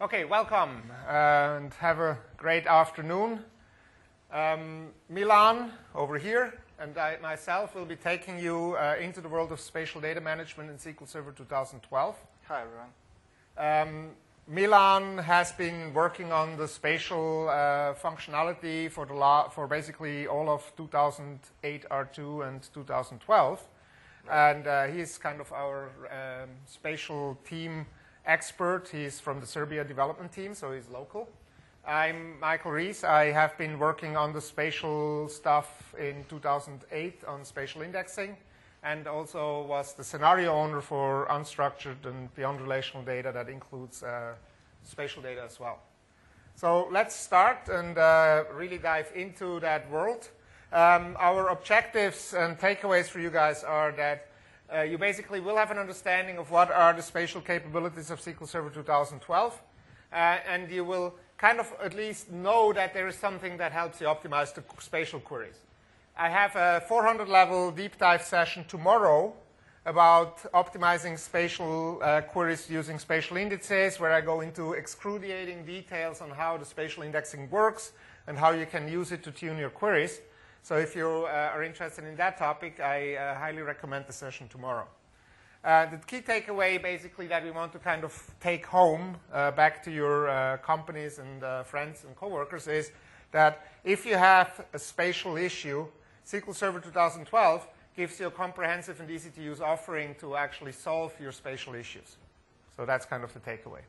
Okay, welcome and have a great afternoon. Milan over here and I myself will be taking you into the world of spatial data management in SQL Server 2012. Hi, everyone. Milan has been working on the spatial functionality for basically all of 2008 R2 and 2012. And he's kind of our spatial team expert. He's from the Serbia development team, so he's local. I'm Michael Rees. I have been working on the spatial stuff in 2008 on spatial indexing, and also was the scenario owner for unstructured and beyond relational data that includes spatial data as well. So let's start and really dive into that world. Our objectives and takeaways for you guys are that you basically will have an understanding of what are the spatial capabilities of SQL Server 2012, and you will kind of at least know that there is something that helps you optimize the spatial queries. I have a 400-level deep dive session tomorrow about optimizing spatial queries using spatial indices, where I go into excruciating details on how the spatial indexing works and how you can use it to tune your queries. So if you are interested in that topic, I highly recommend the session tomorrow. The key takeaway basically that we want to kind of take home back to your companies and friends and coworkers is that if you have a spatial issue, SQL Server 2012 gives you a comprehensive and easy-to-use offering to actually solve your spatial issues. So that's kind of the takeaway.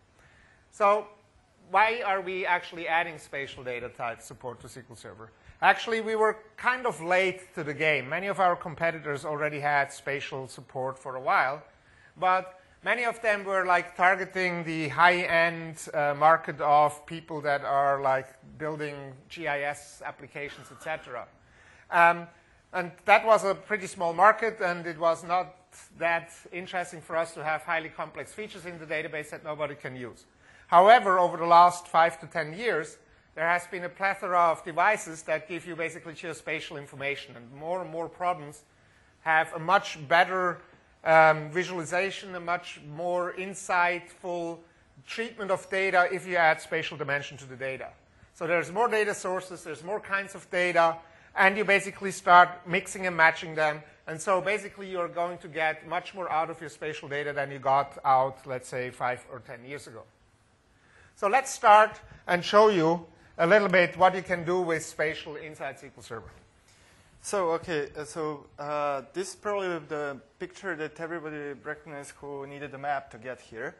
So why are we actually adding spatial data type support to SQL Server? Actually, we were kind of late to the game. Many of our competitors already had spatial support for a while, but many of them were like targeting the high-end market of people that are like building GIS applications, etc. And that was a pretty small market, and it was not that interesting for us to have highly complex features in the database that nobody can use. However, over the last 5 to 10 years, there has been a plethora of devices that give you basically geospatial information, and more problems have a much better visualization, a much more insightful treatment of data if you add spatial dimension to the data. So there's more data sources, there's more kinds of data, and you basically start mixing and matching them. And so basically you're going to get much more out of your spatial data than you got out, let's say, 5 or 10 years ago. So let's start and show you a little bit what you can do with spatial inside SQL Server. So, okay, this is probably the picture that everybody recognized who needed a map to get here.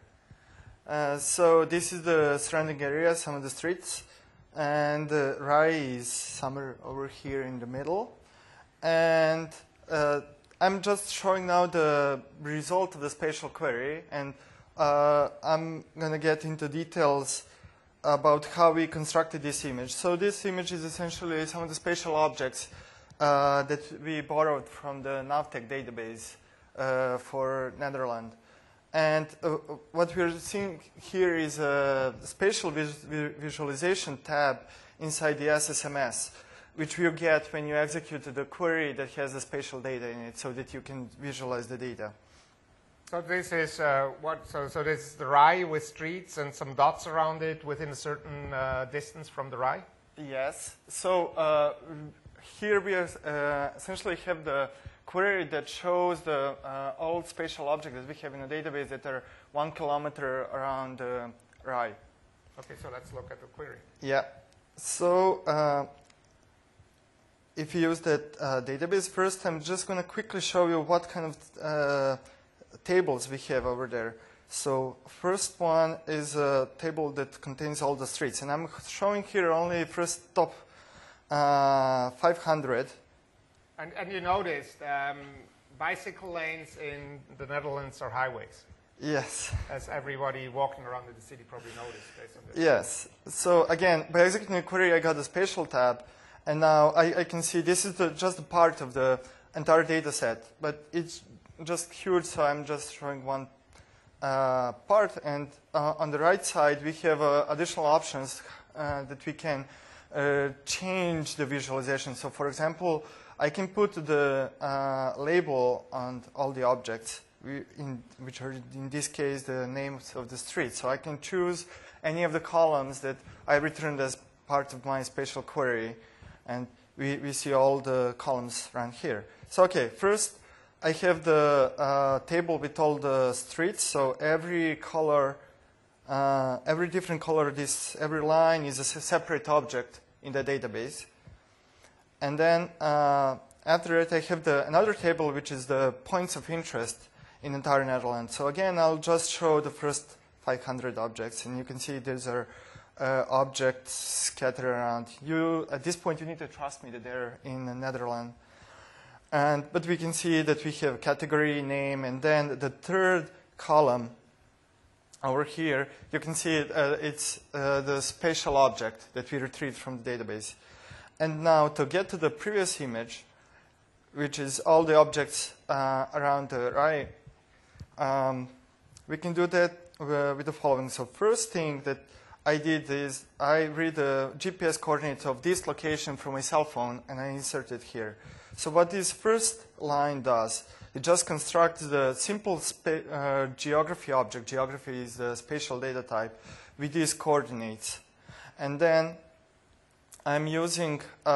So this is the surrounding area, some of the streets, and Rai is somewhere over here in the middle. And I'm just showing now the result of the spatial query, and I'm going to get into details about how we constructed this image. So this image is essentially some of the spatial objects that we borrowed from the Navteq database for Netherlands. And what we're seeing here is a spatial visualization tab inside the SSMS, which you get when you execute the query that has the spatial data in it so that you can visualize the data. So this is So this is the Rai with streets and some dots around it within a certain distance from the Rai? Yes. So here we essentially have the query that shows the all spatial objects that we have in the database that are 1 kilometer around the Rai. Okay, so let's look at the query. Yeah. So if you use that database first, I'm just going to quickly show you what kind of tables we have over there. So first one is a table that contains all the streets, and I'm showing here only first top 500. And you noticed bicycle lanes in the Netherlands are highways. Yes. As everybody walking around in the city probably noticed based on this. Yes. So again, by executing a query, I got a spatial tab, and now I can see this is just a part of the entire data set, but it's just huge, so I'm just showing one part. And on the right side, we have additional options that we can change the visualization. So for example, I can put the label on all the objects which are in this case the names of the streets. So I can choose any of the columns that I returned as part of my spatial query, and we see all the columns around here. So okay, first I have the table with all the streets. So every color, every different color, every line is a separate object in the database. And then after it, I have another table, which is the points of interest in entire Netherlands. So again, I'll just show the first 500 objects, and you can see these are objects scattered around. At this point, you need to trust me that they're in the Netherlands. But we can see that we have category, name, and then the third column over here, you can see it's the spatial object that we retrieved from the database. And now to get to the previous image, which is all the objects around the array, we can do that with the following. So first thing that I did is I read the GPS coordinates of this location from my cell phone, and I insert it here. So what this first line does, it just constructs the simple geography object. Geography is the spatial data type with these coordinates. And then I'm using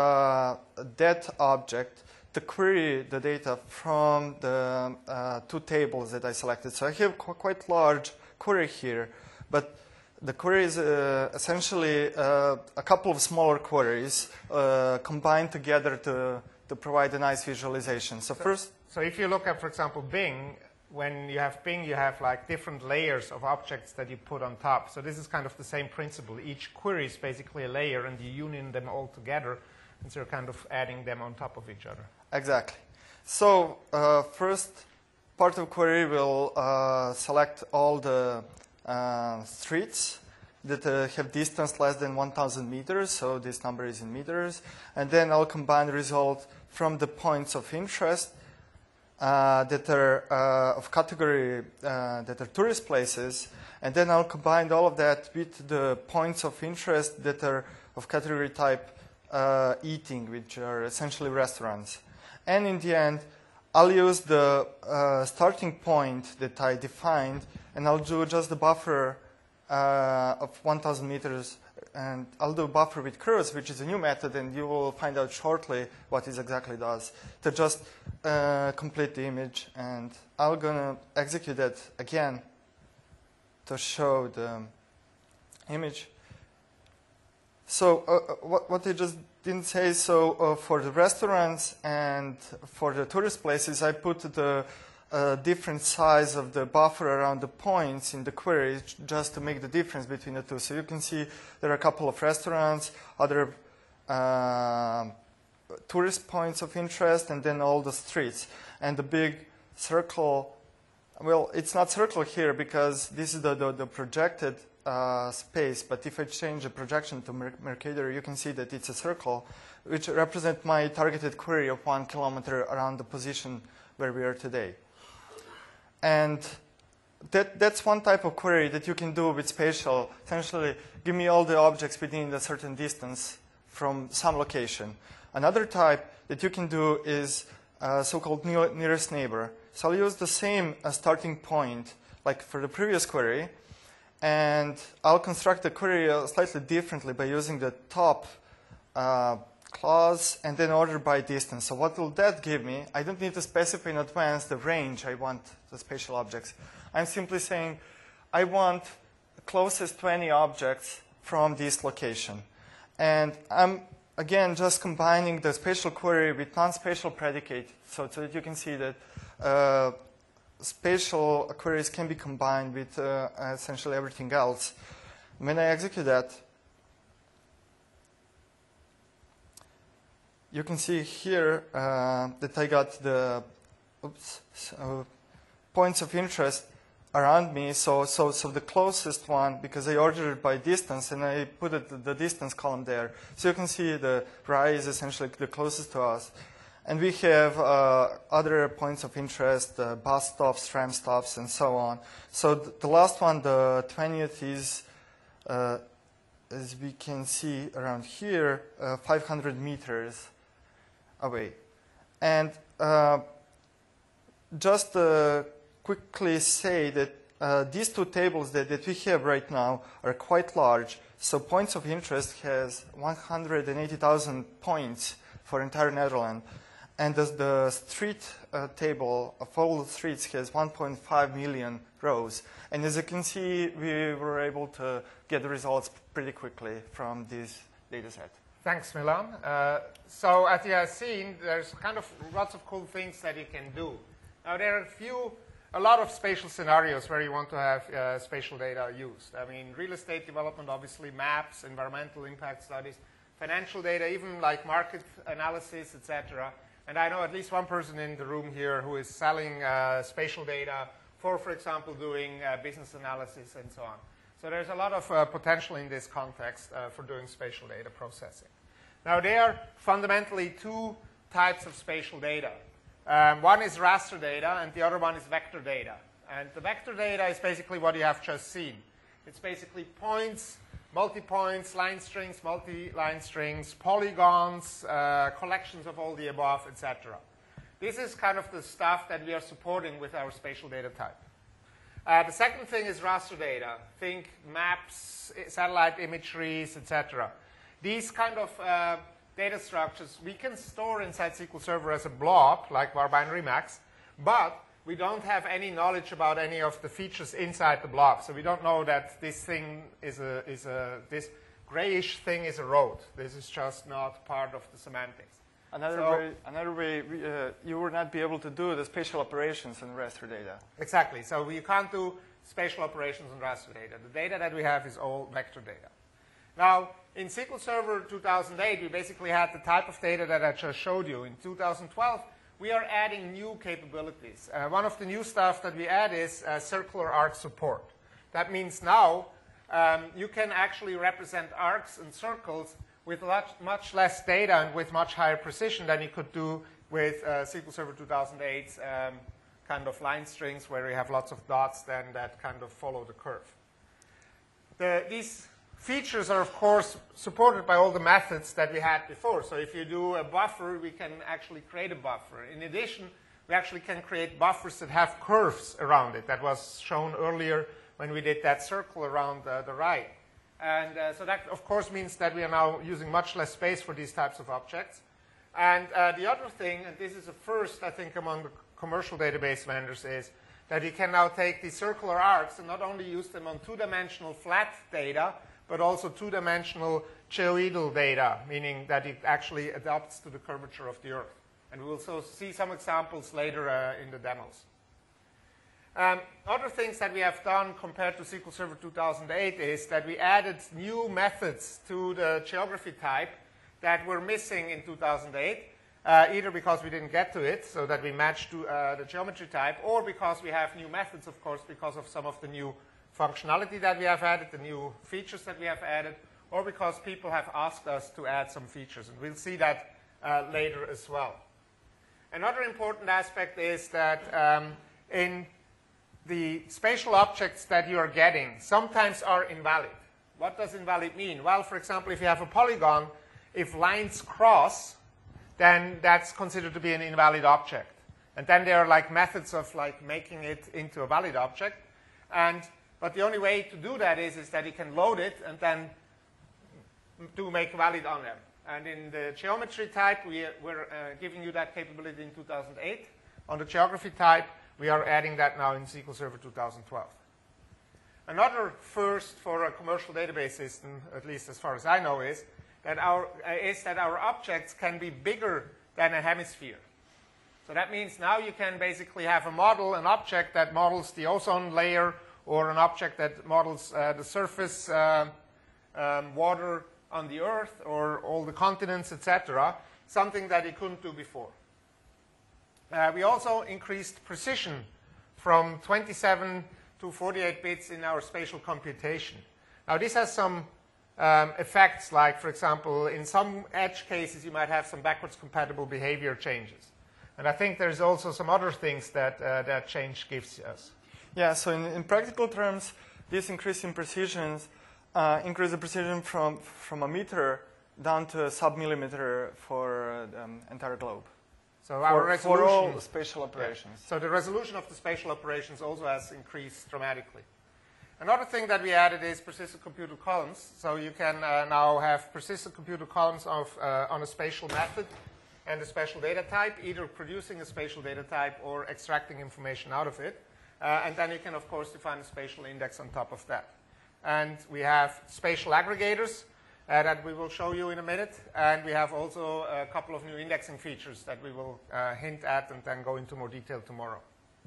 that object to query the data from the two tables that I selected. So I have quite large query here, but the query is essentially a couple of smaller queries combined together to provide a nice visualization. So if you look at, for example, Bing, when you have Bing, you have like different layers of objects that you put on top. So this is kind of the same principle. Each query is basically a layer, and you union them all together, and so you're kind of adding them on top of each other. Exactly. So first part of query will select all the streets that have distance less than 1,000 meters. So this number is in meters. And then I'll combine the result from the points of interest that are of category that are tourist places. And then I'll combine all of that with the points of interest that are of category type eating, which are essentially restaurants. And in the end, I'll use the starting point that I defined, and I'll do just the buffer of 1,000 meters, and I'll do buffer with curves, which is a new method, and you will find out shortly what it exactly does to just complete the image. And I'm going to execute that again to show the image. So what I just didn't say, so for the restaurants and for the tourist places, I put the different size of the buffer around the points in the query just to make the difference between the two. So you can see there are a couple of restaurants, other tourist points of interest, and then all the streets. And the big circle, well, it's not circle here because this is the projected space, but if I change the projection to Mercator, you can see that it's a circle, which represents my targeted query of 1 kilometer around the position where we are today. And that's one type of query that you can do with spatial. Essentially, give me all the objects within a certain distance from some location. Another type that you can do is so-called nearest neighbor. So I'll use the same starting point like for the previous query, and I'll construct the query slightly differently by using the top clause and then order by distance. So what will that give me? I don't need to specify in advance the range I want the spatial objects. I'm simply saying I want the closest to any objects from this location. And I'm, again, just combining the spatial query with non-spatial predicate so that you can see that spatial queries can be combined with essentially everything else. When I execute that, you can see here that I got the points of interest around me. So the closest one, because I ordered it by distance, and I put the distance column there. So you can see the Rai is essentially the closest to us. And we have other points of interest, bus stops, tram stops, and so on. So the last one, the 20th, is, as we can see around here, 500 meters away. And just quickly say that these two tables that we have right now are quite large. So points of interest has 180,000 points for entire Netherlands. And the street table of all the streets has 1.5 million rows. And as you can see, we were able to get the results pretty quickly from this data set. Thanks, Milan. So as you have seen, there's kind of lots of cool things that you can do. Now, there are a lot of spatial scenarios where you want to have spatial data used. I mean, real estate development, obviously, maps, environmental impact studies, financial data, even like market analysis, etc. And I know at least one person in the room here who is selling spatial data for example, doing business analysis and so on. So there's a lot of potential in this context for doing spatial data processing. Now, there are fundamentally two types of spatial data. One is raster data, and the other one is vector data. And the vector data is basically what you have just seen. It's basically points, multi-points, line strings, multi-line strings, polygons, collections of all the above, etc. This is kind of the stuff that we are supporting with our spatial data type. The second thing is raster data. Think maps, satellite imageries, etc. These kind of data structures we can store inside SQL Server as a blob, like var binary max, but we don't have any knowledge about any of the features inside the blob. So we don't know that this thing this grayish thing is a road. This is just not part of the semantics. Another way you would not be able to do the spatial operations in raster data. Exactly. So you can't do spatial operations on raster data. The data that we have is all vector data. Now, in SQL Server 2008, we basically had the type of data that I just showed you. In 2012, we are adding new capabilities. One of the new stuff that we add is circular arc support. That means now you can actually represent arcs and circles with much less data and with much higher precision than you could do with SQL Server 2008's kind of line strings where you have lots of dots then that kind of follow the curve. These features are, of course, supported by all the methods that we had before. So if you do a buffer, we can actually create a buffer. In addition, we actually can create buffers that have curves around it. That was shown earlier when we did that circle around the right. And so that, of course, means that we are now using much less space for these types of objects. And the other thing, and this is a first, I think, among the commercial database vendors, is that you can now take these circular arcs and not only use them on two-dimensional flat data, but also two-dimensional geoidal data, meaning that it actually adapts to the curvature of the Earth. And we will also see some examples later in the demos. Other things that we have done compared to SQL Server 2008 is that we added new methods to the geography type that were missing in 2008, either because we didn't get to it, so that we matched to the geometry type, or because we have new methods, of course, because of some of the new functionality that we have added, the new features that we have added, or because people have asked us to add some features. And we'll see that later as well. Another important aspect is that in the spatial objects that you are getting sometimes are invalid. What does invalid mean? Well, for example, if you have a polygon, if lines cross, then that's considered to be an invalid object. And then there are like methods of like making it into a valid object. But the only way to do that is that you can load it and then do make valid on them. And in the geometry type, we're giving you that capability in 2008. On the geography type, we are adding that now in SQL Server 2012. Another first for a commercial database system, at least as far as I know, is that our objects can be bigger than a hemisphere. So that means now you can basically have a model, an object that models the ozone layer, or an object that models the surface water on the Earth, or all the continents, etc., something that you couldn't do before. We also increased precision from 27 to 48 bits in our spatial computation. Now, this has some effects, like, for example, in some edge cases, you might have some backwards compatible behavior changes. And I think there's also some other things that that change gives us. Yeah, so in practical terms, this increase in precision increase the precision from a meter down to a sub-millimeter for the entire globe. So our resolution, for all spatial operations. So the resolution of the spatial operations also has increased dramatically. Another thing that we added is persistent computed columns. So you can now have persistent computed columns on a spatial method and a spatial data type, either producing a spatial data type or extracting information out of it. And then you can, of course, define a spatial index on top of that. And we have spatial aggregators that we will show you in a minute. And we have also a couple of new indexing features that we will hint at and then go into more detail tomorrow.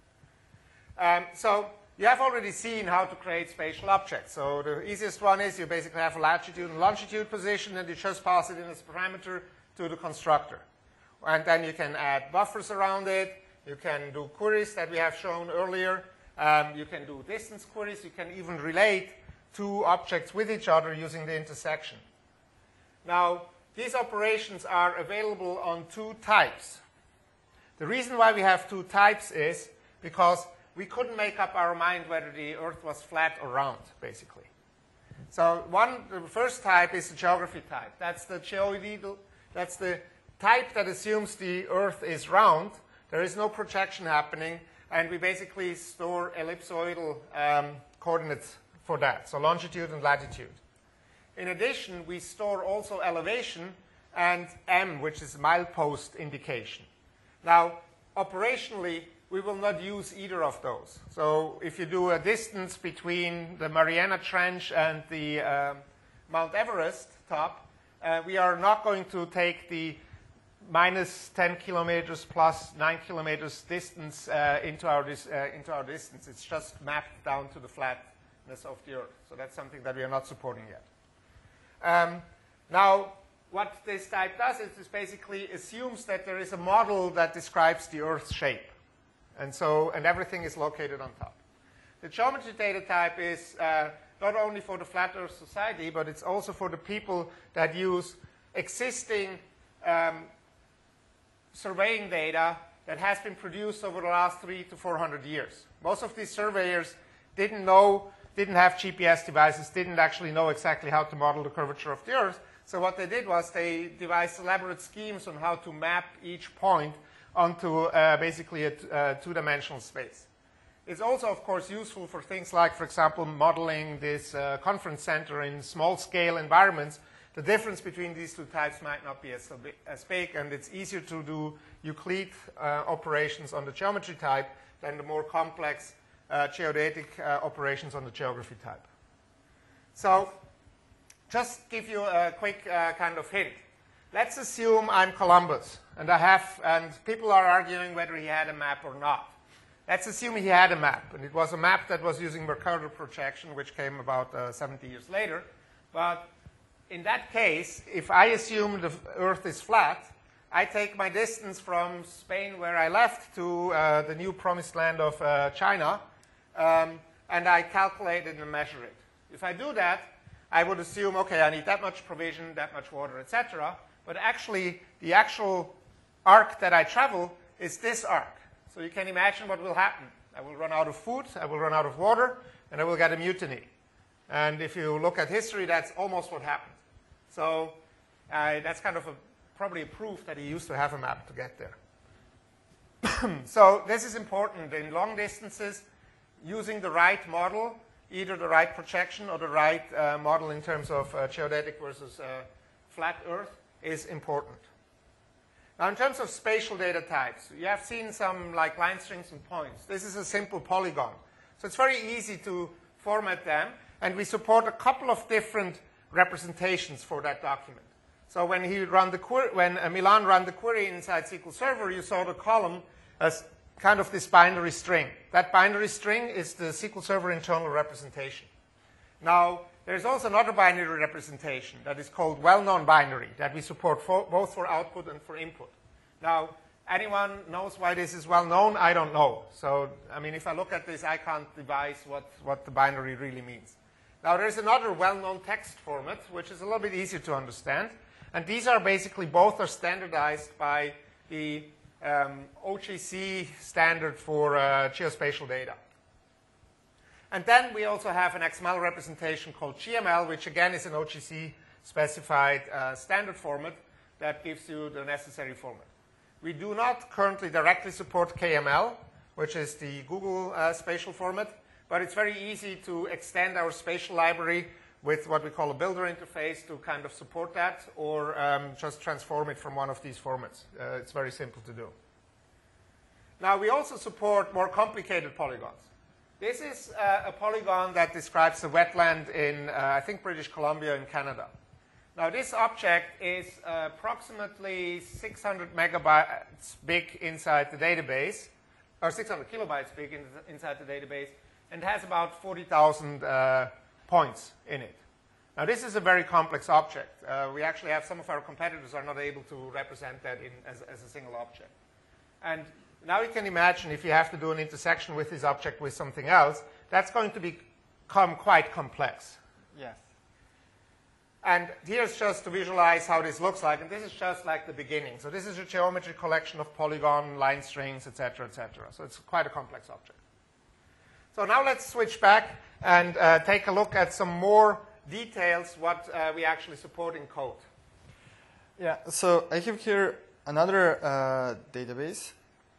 So you have already seen how to create spatial objects. So the easiest one is you basically have a latitude and longitude position, and you just pass it in as a parameter to the constructor. And then you can add buffers around it. You can do queries that we have shown earlier. You can do distance queries. You can even relate two objects with each other using the intersection. Now, these operations are available on two types. The reason why we have two types is because we couldn't make up our mind whether the Earth was flat or round, basically. So the first type is the geography type. That's the geoidal. That's the type that assumes the Earth is round. There is no projection happening, and we basically store ellipsoidal coordinates for that, so longitude and latitude. In addition, we store also elevation and M, which is milepost indication. Now, operationally, we will not use either of those. So if you do a distance between the Mariana Trench and the Mount Everest top, we are not going to take the minus 10 kilometers plus 9 kilometers distance into our distance. It's just mapped down to the flatness of the Earth. So that's something that we are not supporting yet. Now, what this type does is it basically assumes that there is a model that describes the Earth's shape. And everything is located on top. The geometry data type is not only for the Flat Earth Society, but it's also for the people that use existing surveying data that has been produced over the last 300 to 400 years. Most of these surveyors didn't have GPS devices, didn't actually know exactly how to model the curvature of the Earth. So what they did was they devised elaborate schemes on how to map each point onto basically a two-dimensional space. It's also, of course, useful for things like, for example, modeling this conference center in small-scale environments. The difference between these two types might not be as big, and it's easier to do Euclid operations on the geometry type than the more complex geodetic operations on the geography type. So just give you a quick kind of hint. Let's assume I'm Columbus, and people are arguing whether he had a map or not. Let's assume he had a map, and it was a map that was using Mercator projection, which came about 70 years later. But in that case, if I assume the Earth is flat, I take my distance from Spain, where I left, to the new promised land of China, and I calculate it and measure it. If I do that, I would assume, okay, I need that much provision, that much water, etc. But actually, the actual arc that I travel is this arc. So you can imagine what will happen. I will run out of food, I will run out of water, and I will get a mutiny. And if you look at history, that's almost what happened. So that's kind of probably a proof that he used to have a map to get there. So this is important in long distances. Using the right model, either the right projection or the right model in terms of geodetic versus flat Earth, is important. Now, in terms of spatial data types, you have seen some like line strings and points. This is a simple polygon. So it's very easy to format them, and we support a couple of different representations for that document. So when Milan ran the query inside SQL Server, you saw the column as kind of this binary string. That binary string is the SQL Server internal representation. Now, there's also another binary representation that is called well-known binary that we support both for output and for input. Now, anyone knows why this is well-known? I don't know. So, I mean, if I look at this, I can't devise what the binary really means. Now, there's another well-known text format, which is a little bit easier to understand. And these are basically, both are standardized by the OGC standard for geospatial data. And then we also have an XML representation called GML, which again is an OGC specified standard format that gives you the necessary format. We do not currently directly support KML, which is the Google spatial format, but it's very easy to extend our spatial library with what we call a builder interface to kind of support that, or just transform it from one of these formats. It's very simple to do. Now, we also support more complicated polygons. This is a polygon that describes a wetland in, I think, British Columbia in Canada. Now, this object is approximately 600 megabytes big inside the database, or 600 kilobytes big inside the database, and has about 40,000 points in it. Now, this is a very complex object. We actually have some of our competitors are not able to represent that as a single object. And now you can imagine if you have to do an intersection with this object with something else, that's going to become quite complex. Yes. And here's just to visualize how this looks like, and this is just like the beginning. So this is a geometry collection of polygon, line strings, etc., etc. So it's quite a complex object. So now let's switch back and take a look at some more details what we actually support in code. Yeah, so I have here another database.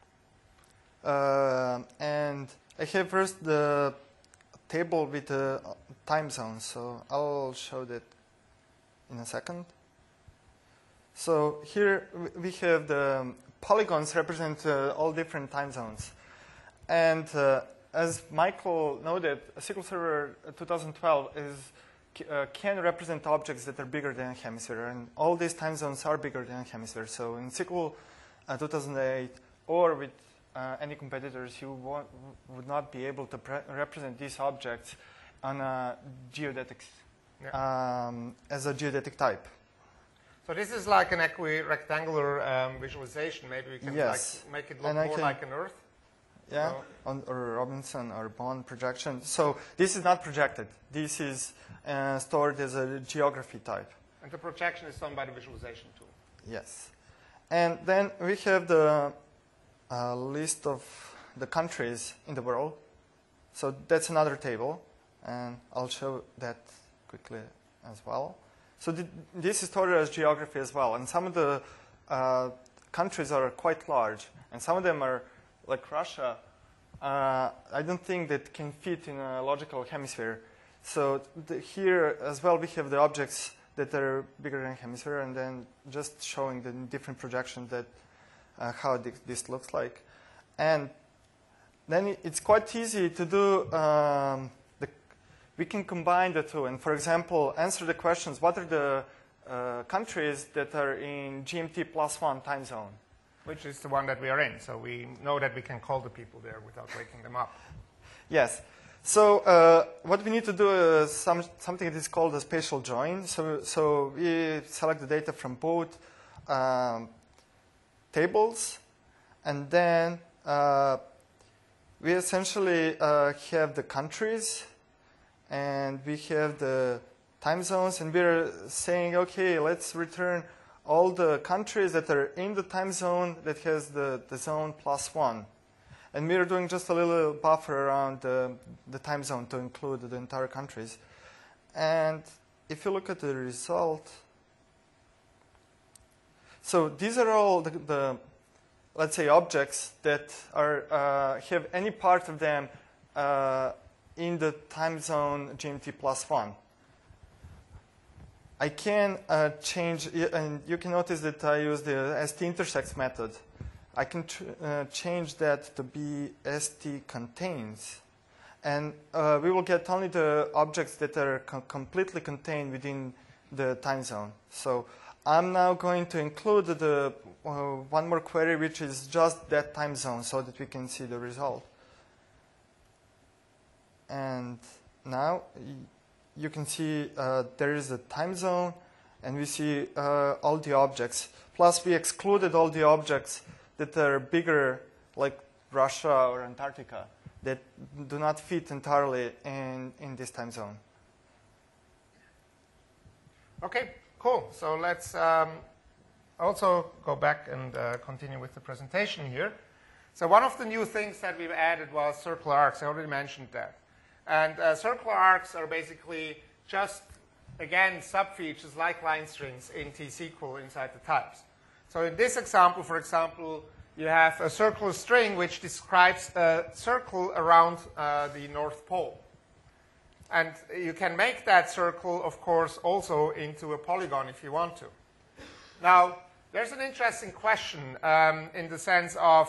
And I have first the table with the time zones. So I'll show that in a second. So here we have the polygons represent all different time zones. And as Michael noted, SQL Server 2012 can represent objects that are bigger than a hemisphere. And all these time zones are bigger than a hemisphere. So in SQL 2008 or with any competitors, you would not be able to represent these objects on a geodetics, as a geodetic type. So this is like an equirectangular visualization. Maybe we can like make it look more like an Earth. Yeah, or Robinson or Bond projection. So this is not projected. This is stored as a geography type. And the projection is done by the visualization tool. Yes. And then we have the list of the countries in the world. So that's another table, and I'll show that quickly as well. So this is stored as geography as well, and some of the countries are quite large, and some of them are like Russia. I don't think that can fit in a logical hemisphere. So here as well we have the objects that are bigger than hemisphere, and then just showing the different projections that how this looks like. And then it's quite easy to do, we can combine the two. And for example, answer the questions, what are the countries that are in GMT +1 time zone? Which is the one that we are in. So we know that we can call the people there without waking them up. Yes. So what we need to do is something that is called a spatial join. So we select the data from both tables, and then we essentially have the countries, and we have the time zones, and we're saying, okay, let's return all the countries that are in the time zone that has the zone +1. And we're doing just a little buffer around the time zone to include the entire countries. And if you look at the result, so these are all the let's say, objects that are have any part of them in the time zone GMT +1. I can change, and you can notice that I use the st_intersects method. I can change that to be st_contains. And we will get only the objects that are completely contained within the time zone. So I'm now going to include the one more query, which is just that time zone, so that we can see the result. And now you can see there is a time zone, and we see all the objects. Plus, we excluded all the objects that are bigger, like Russia or Antarctica, that do not fit entirely in this time zone. Okay, cool. So let's also go back and continue with the presentation here. So one of the new things that we've added was circular arcs. I already mentioned that. And circular arcs are basically just, again, sub-features like line strings in T-SQL inside the types. So in this example, for example, you have a circular string which describes a circle around the North Pole. And you can make that circle, of course, also into a polygon if you want to. Now, there's an interesting question in the sense of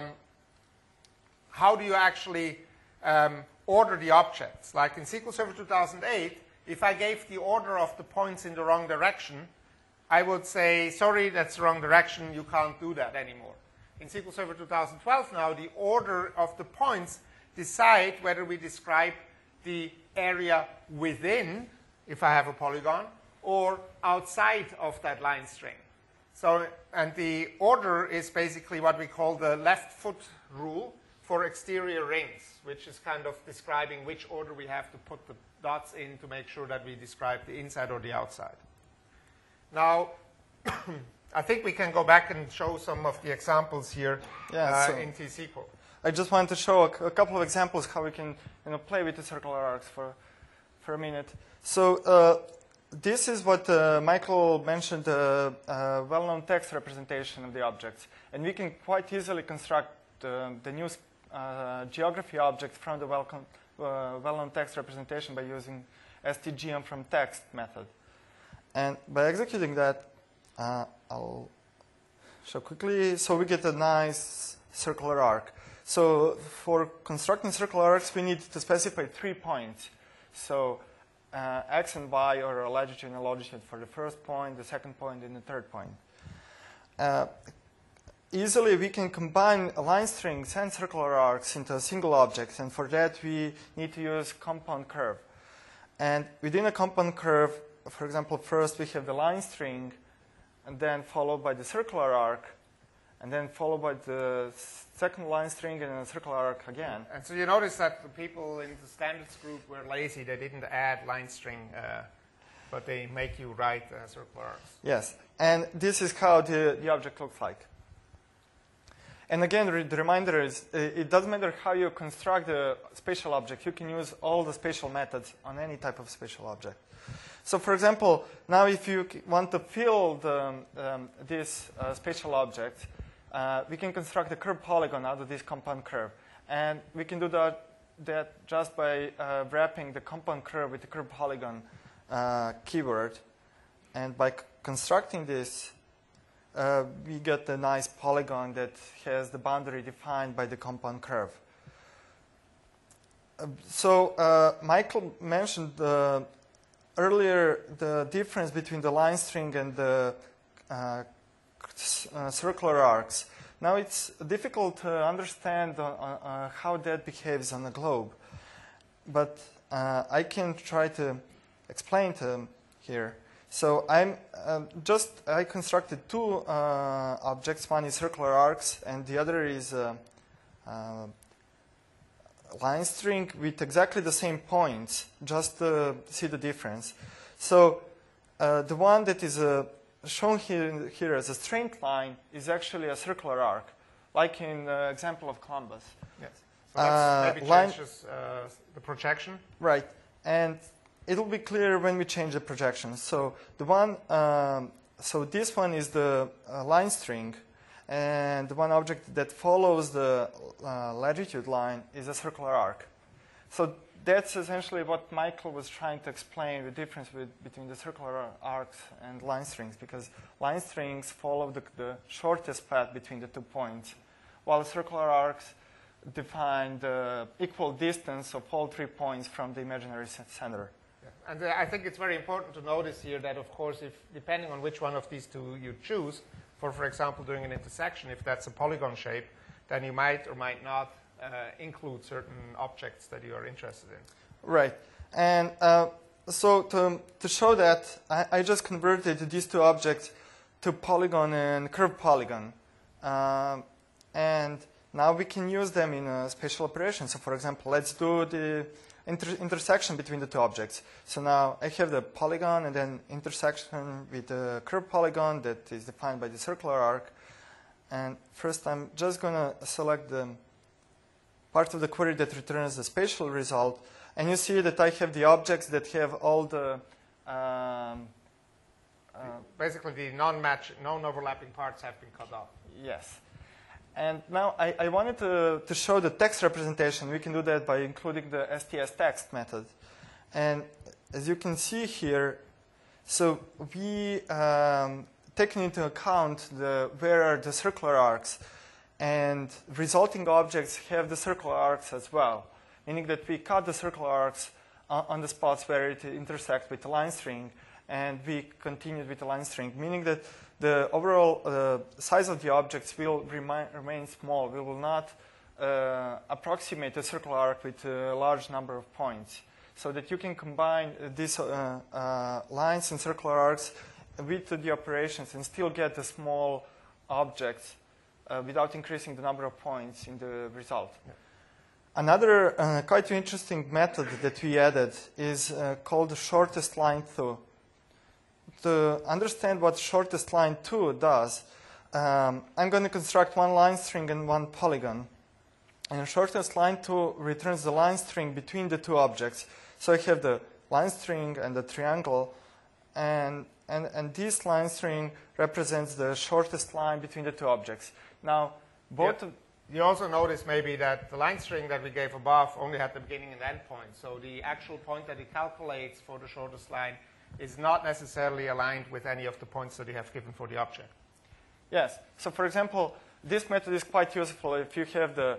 how do you actually order the objects? Like in SQL Server 2008, if I gave the order of the points in the wrong direction, I would say, sorry, that's the wrong direction, you can't do that anymore. In SQL Server 2012 now, the order of the points decide whether we describe the area within, if I have a polygon, or outside of that line string. So, and the order is basically what we call the left foot rule for exterior rings, which is kind of describing which order we have to put the dots in to make sure that we describe the inside or the outside. Now, I think we can go back and show some of the examples here in T-SQL. I just want to show a couple of examples how we can play with the circular arcs for a minute. So this is what Michael mentioned, well-known text representation of the objects. And we can quite easily construct the new geography object from the well-known text representation by using stgeom from text method. And by executing that, I'll show quickly. So we get a nice circular arc. So for constructing circular arcs, we need to specify 3 points. So x and y, or a latitude and longitude for the first point, the second point, and the third point. Easily, we can combine line strings and circular arcs into a single object. And for that, we need to use compound curve. And within a compound curve, for example, first we have the line string, and then followed by the circular arc, and then followed by the second line string and a circular arc again. And so you notice that the people in the standards group were lazy. They didn't add line string, but they make you write circular arcs. Yes, and this is how the object looks like. And again, the reminder is, it doesn't matter how you construct a spatial object. You can use all the spatial methods on any type of spatial object. So for example, now if you want to fill this spatial object, we can construct a curved polygon out of this compound curve. And we can do that just by wrapping the compound curve with the curved polygon keyword. And by constructing this, we get a nice polygon that has the boundary defined by the compound curve. So Michael mentioned earlier the difference between the line string and the circular arcs. Now it's difficult to understand how that behaves on the globe, but I can try to explain to here. So I constructed 2 objects. One is circular arcs, and the other is line string with exactly the same points, just to see the difference. So the one that is shown here as a straight line is actually a circular arc, like in the example of Columbus. Yes. So let's maybe change the projection. Right. And it'll be clear when we change the projection. So the one, so this one is the line string, and the one object that follows the latitude line is a circular arc. So that's essentially what Michael was trying to explain, the difference between the circular arcs and line strings, because line strings follow the shortest path between the 2 points, while circular arcs define the equal distance of all 3 points from the imaginary center. Yeah. And I think it's very important to notice here that, of course, if depending on which one of these 2 you choose, for example, doing an intersection, if that's a polygon shape, then you might or might not include certain objects that you are interested in. Right. And so to show that, I just converted these 2 objects to polygon and curved polygon. And now we can use them in a spatial operation. So for example, let's do the intersection between the 2 objects. So now I have the polygon and then intersection with the curved polygon that is defined by the circular arc. And first I'm just going to select the part of the query that returns the spatial result. And you see that I have the objects that have all the Basically, the non-overlapping parts have been cut off. Yes. And now I wanted to show the text representation. We can do that by including the STS text method. And as you can see here, so we taken into account where are the circular arcs, and resulting objects have the circular arcs as well, meaning that we cut the circular arcs on the spots where it intersects with the line string, and we continued with the line string, meaning that the overall size of the objects will remain small. We will not approximate a circular arc with a large number of points, so that you can combine these lines and circular arcs with the operations and still get the small objects without increasing the number of points in the result. Yeah. Another quite interesting method that we added is called the shortest line to. To understand what shortest line to does, I'm going to construct one line string and one polygon. And shortest line to returns the line string between the two objects. So I have the line string and the triangle, and this line string represents the shortest line between the two objects. Now, both of you also notice maybe that the line string that we gave above only had the beginning and end point. So the actual point that it calculates for the shortest line is not necessarily aligned with any of the points that you have given for the object. Yes. So, for example, this method is quite useful if you have the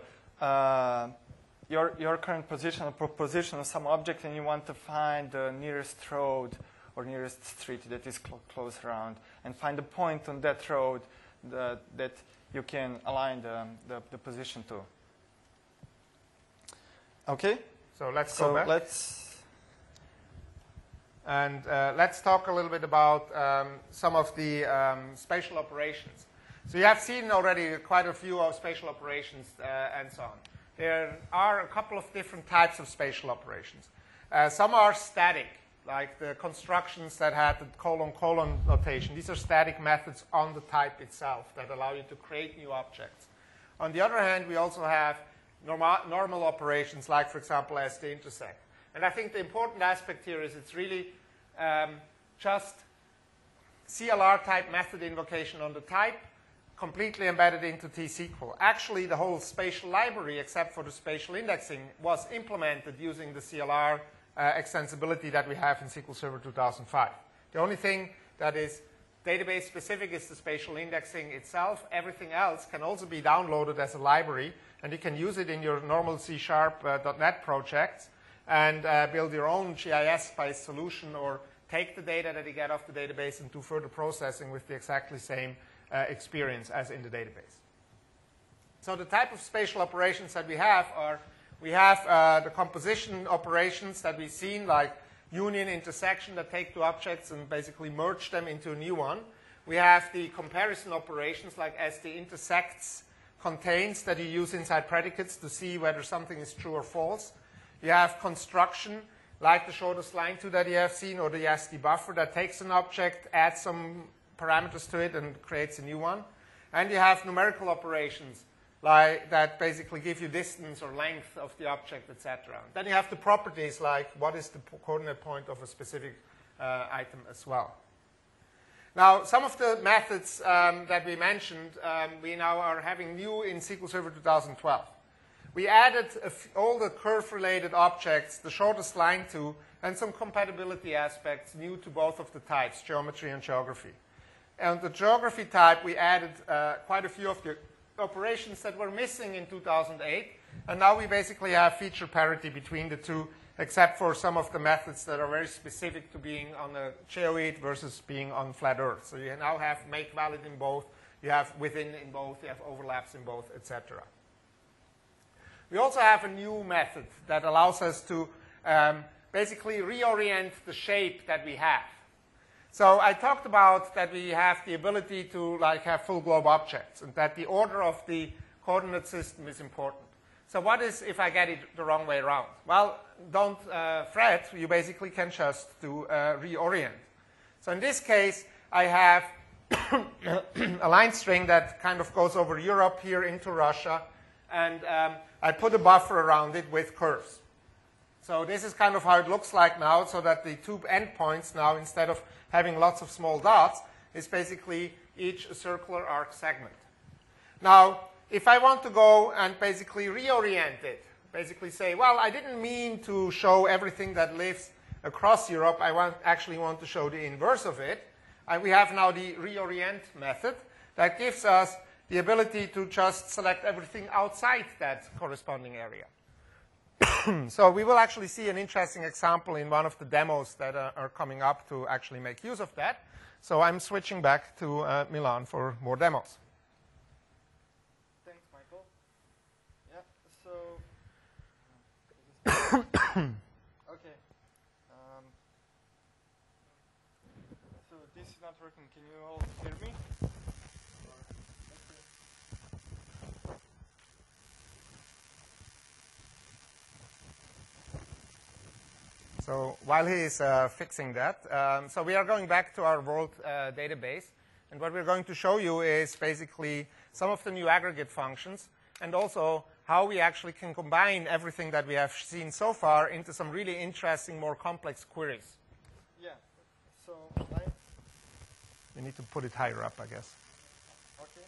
your current position or position of some object and you want to find the nearest road or nearest street that is close around, and find a point on that road that you can align the position to. Okay? So let's go back. Let's talk a little bit about some of the spatial operations. So you have seen already quite a few of spatial operations and so on. There are a couple of different types of spatial operations. Some are static, like the constructions that had the colon notation. These are static methods on the type itself that allow you to create new objects. On the other hand, we also have normal operations, like, for example, as the intersect. And I think the important aspect here is it's really just CLR type method invocation on the type, completely embedded into T-SQL. Actually, the whole spatial library, except for the spatial indexing, was implemented using the CLR extensibility that we have in SQL Server 2005. The only thing that is database specific is the spatial indexing itself. Everything else can also be downloaded as a library, and you can use it in your normal C#.NET projects and build your own GIS-based solution, or take the data that you get off the database and do further processing with the exactly same experience as in the database. So the type of spatial operations that we have are, we have the composition operations that we've seen, like union, intersection, that take two objects and basically merge them into a new one. We have the comparison operations, like as the intersects contains, that you use inside predicates to see whether something is true or false. You have construction, like the shortest line to that you have seen, or the SD buffer that takes an object, adds some parameters to it, and creates a new one. And you have numerical operations, like that basically give you distance or length of the object, etc. Then you have the properties, like what is the coordinate point of a specific item as well. Now, some of the methods that we mentioned, we now are having new in SQL Server 2012. We added all the curve-related objects, the shortest line to, and some compatibility aspects new to both of the types, geometry and geography. And the geography type, we added quite a few of the operations that were missing in 2008, and now we basically have feature parity between the two, except for some of the methods that are very specific to being on a geoid versus being on flat Earth. So you now have make valid in both, you have within in both, you have overlaps in both, etc. We also have a new method that allows us to basically reorient the shape that we have. So I talked about that we have the ability to have full globe objects, and that the order of the coordinate system is important. So what is if I get it the wrong way around? Well, don't fret. You basically can just do reorient. So in this case, I have a line string that kind of goes over Europe here into Russia, and I put a buffer around it with curves. So this is kind of how it looks like now, so that the two endpoints now, instead of having lots of small dots, is basically each a circular arc segment. Now, if I want to go and basically reorient it, basically say, well, I didn't mean to show everything that lives across Europe. I actually want to show the inverse of it. And we have now the reorient method that gives us the ability to just select everything outside that corresponding area. So we will actually see an interesting example in one of the demos that are coming up to actually make use of that. So I'm switching back to Milan for more demos. Thanks, Michael. Yeah, so okay. So this is not working. Can you all hear me? So while he is fixing that, so we are going back to our world database. And what we're going to show you is basically some of the new aggregate functions and also how we actually can combine everything that we have seen so far into some really interesting, more complex queries. Yeah. So You need to put it higher up, I guess. okay.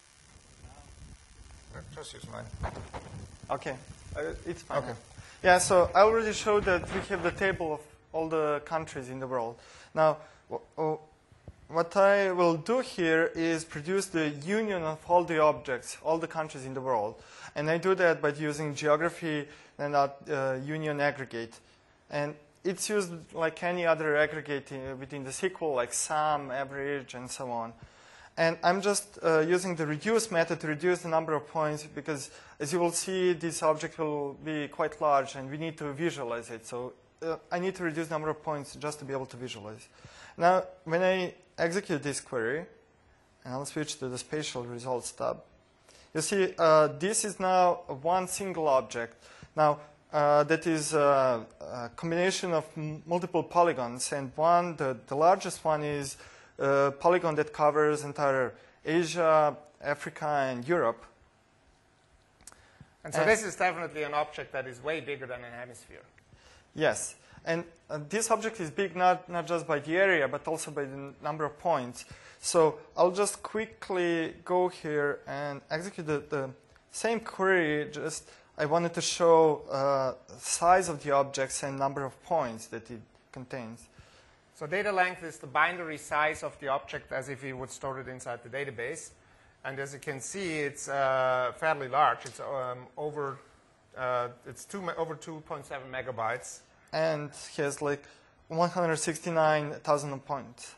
Just use mine. Okay. It's fine. Okay. Yeah, so I already showed that we have the table of all the countries in the world. Now, what I will do here is produce the union of all the objects, all the countries in the world. And I do that by using geography and union aggregate. And it's used like any other aggregate within the SQL, like sum, average, and so on. And I'm just using the reduce method to reduce the number of points because, as you will see, this object will be quite large and we need to visualize it. So I need to reduce the number of points just to be able to visualize. Now, when I execute this query, and I'll switch to the spatial results tab, you see this is now one single object. Now, that is a combination of multiple polygons, and the largest one is a polygon that covers entire Asia, Africa, and Europe. And so this is definitely an object that is way bigger than an hemisphere. Yes. And this object is big not just by the area, but also by the number of points. So I'll just quickly go here and execute the same query. Just I wanted to show size of the objects and number of points that it contains. So data length is the binary size of the object as if you would store it inside the database. And as you can see, it's fairly large. It's over 2.7 megabytes. And has like 169,000 points.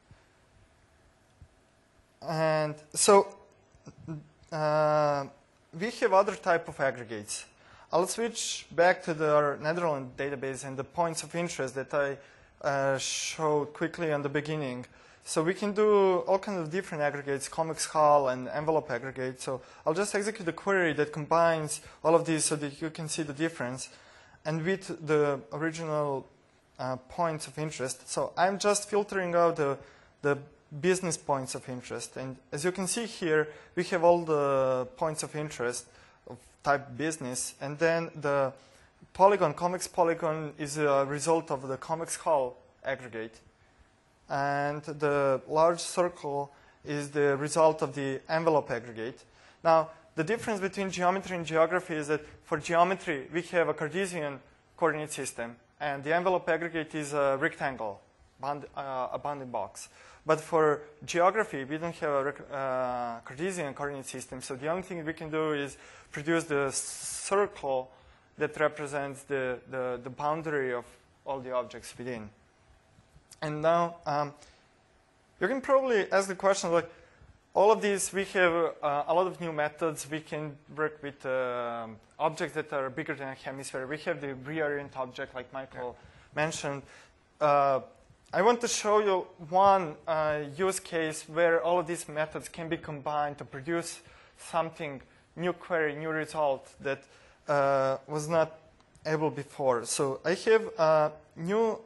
And so we have other type of aggregates. I'll switch back to our Netherlands database and the points of interest that I showed quickly on the beginning. So we can do all kinds of different aggregates, convex hull and envelope aggregate. So I'll just execute a query that combines all of these so that you can see the difference. And with the original points of interest. So I'm just filtering out the business points of interest. And as you can see here, we have all the points of interest of type business. And then the polygon, convex polygon, is a result of the convex hull aggregate. And the large circle is the result of the envelope aggregate. Now, the difference between geometry and geography is that for geometry, we have a Cartesian coordinate system. And the envelope aggregate is a rectangle, a bounding box. But for geography, we don't have a Cartesian coordinate system. So the only thing we can do is produce the circle that represents the boundary of all the objects within. And now, you can probably ask the question, like, all of these, we have a lot of new methods. We can work with objects that are bigger than a hemisphere. We have the reorient object, like Michael mentioned. I want to show you one use case where all of these methods can be combined to produce something, new query, new result that was not able before. So I have a new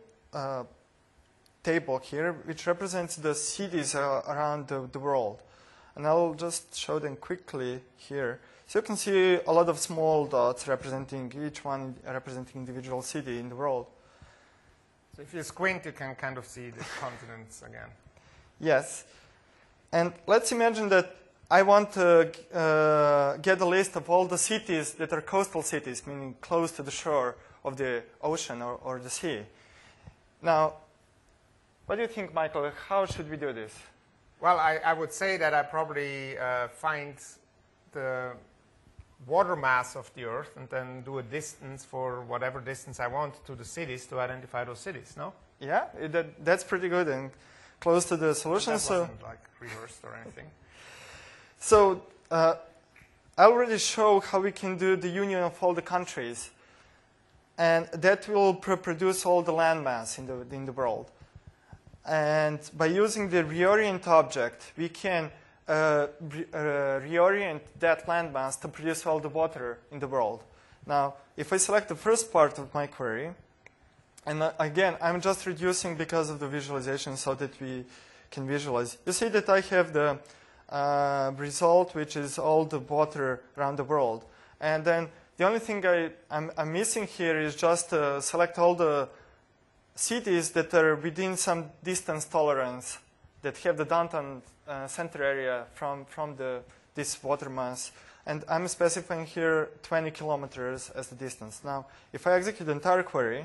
table here, which represents the cities around the world. And I'll just show them quickly here. So you can see a lot of small dots representing each one representing individual city in the world. So if you squint, you can kind of see the continents again. Yes. And let's imagine that I want to get a list of all the cities that are coastal cities, meaning close to the shore of the ocean or the sea. Now, what do you think, Michael? How should we do this? Well, I would say that I probably find the water mass of the Earth and then do a distance for whatever distance I want to the cities to identify those cities, no? Yeah, that's pretty good and close to the solution. That wasn't like reversed or anything. So I already showed how we can do the union of all the countries. And that will produce all the landmass in the world. And by using the reorient object, we can reorient that landmass to produce all the water in the world. Now, if I select the first part of my query, and again, I'm just reducing because of the visualization so that we can visualize. You see that I have the result, which is all the water around the world. And then the only thing I'm missing here is just select all the cities that are within some distance tolerance that have the downtown center area from this water mass. And I'm specifying here 20 kilometers as the distance. Now, if I execute the entire query,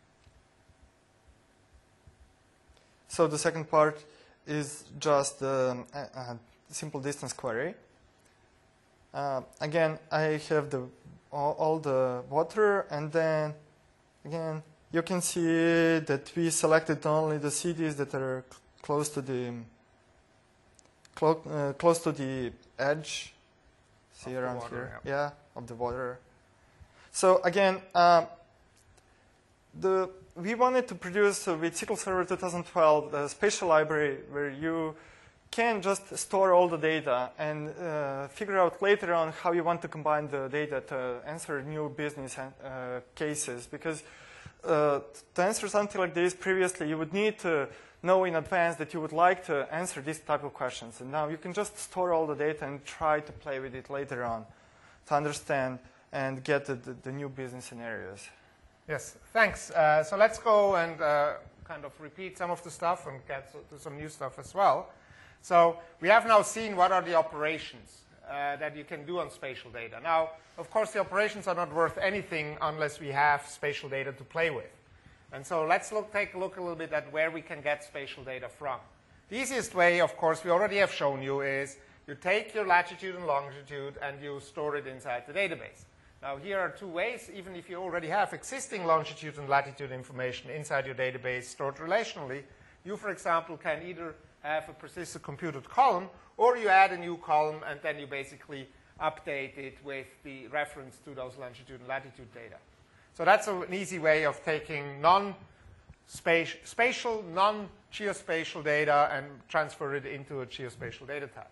so the second part is just a simple distance query. Again, I have all the water, and then again, you can see that we selected only the cities that are close to the edge. See around water, here, yeah, of the water. So again, we wanted to produce with SQL Server 2012 the spatial library where you can just store all the data and figure out later on how you want to combine the data to answer new business cases. Because to answer something like this previously, you would need to know in advance that you would like to answer this type of questions. And now you can just store all the data and try to play with it later on to understand and get the new business scenarios. Yes, thanks. So let's go and kind of repeat some of the stuff and get to some new stuff as well. So we have now seen what are the operations that you can do on spatial data. Now, of course, the operations are not worth anything unless we have spatial data to play with. And so let's take a look a little bit at where we can get spatial data from. The easiest way, of course, we already have shown you, is you take your latitude and longitude and you store it inside the database. Now, here are two ways. Even if you already have existing longitude and latitude information inside your database stored relationally, you, for example, can either have a persistent computed column, or you add a new column and then you basically update it with the reference to those longitude and latitude data. So that's an easy way of taking spatial, non-geospatial data and transfer it into a geospatial data type.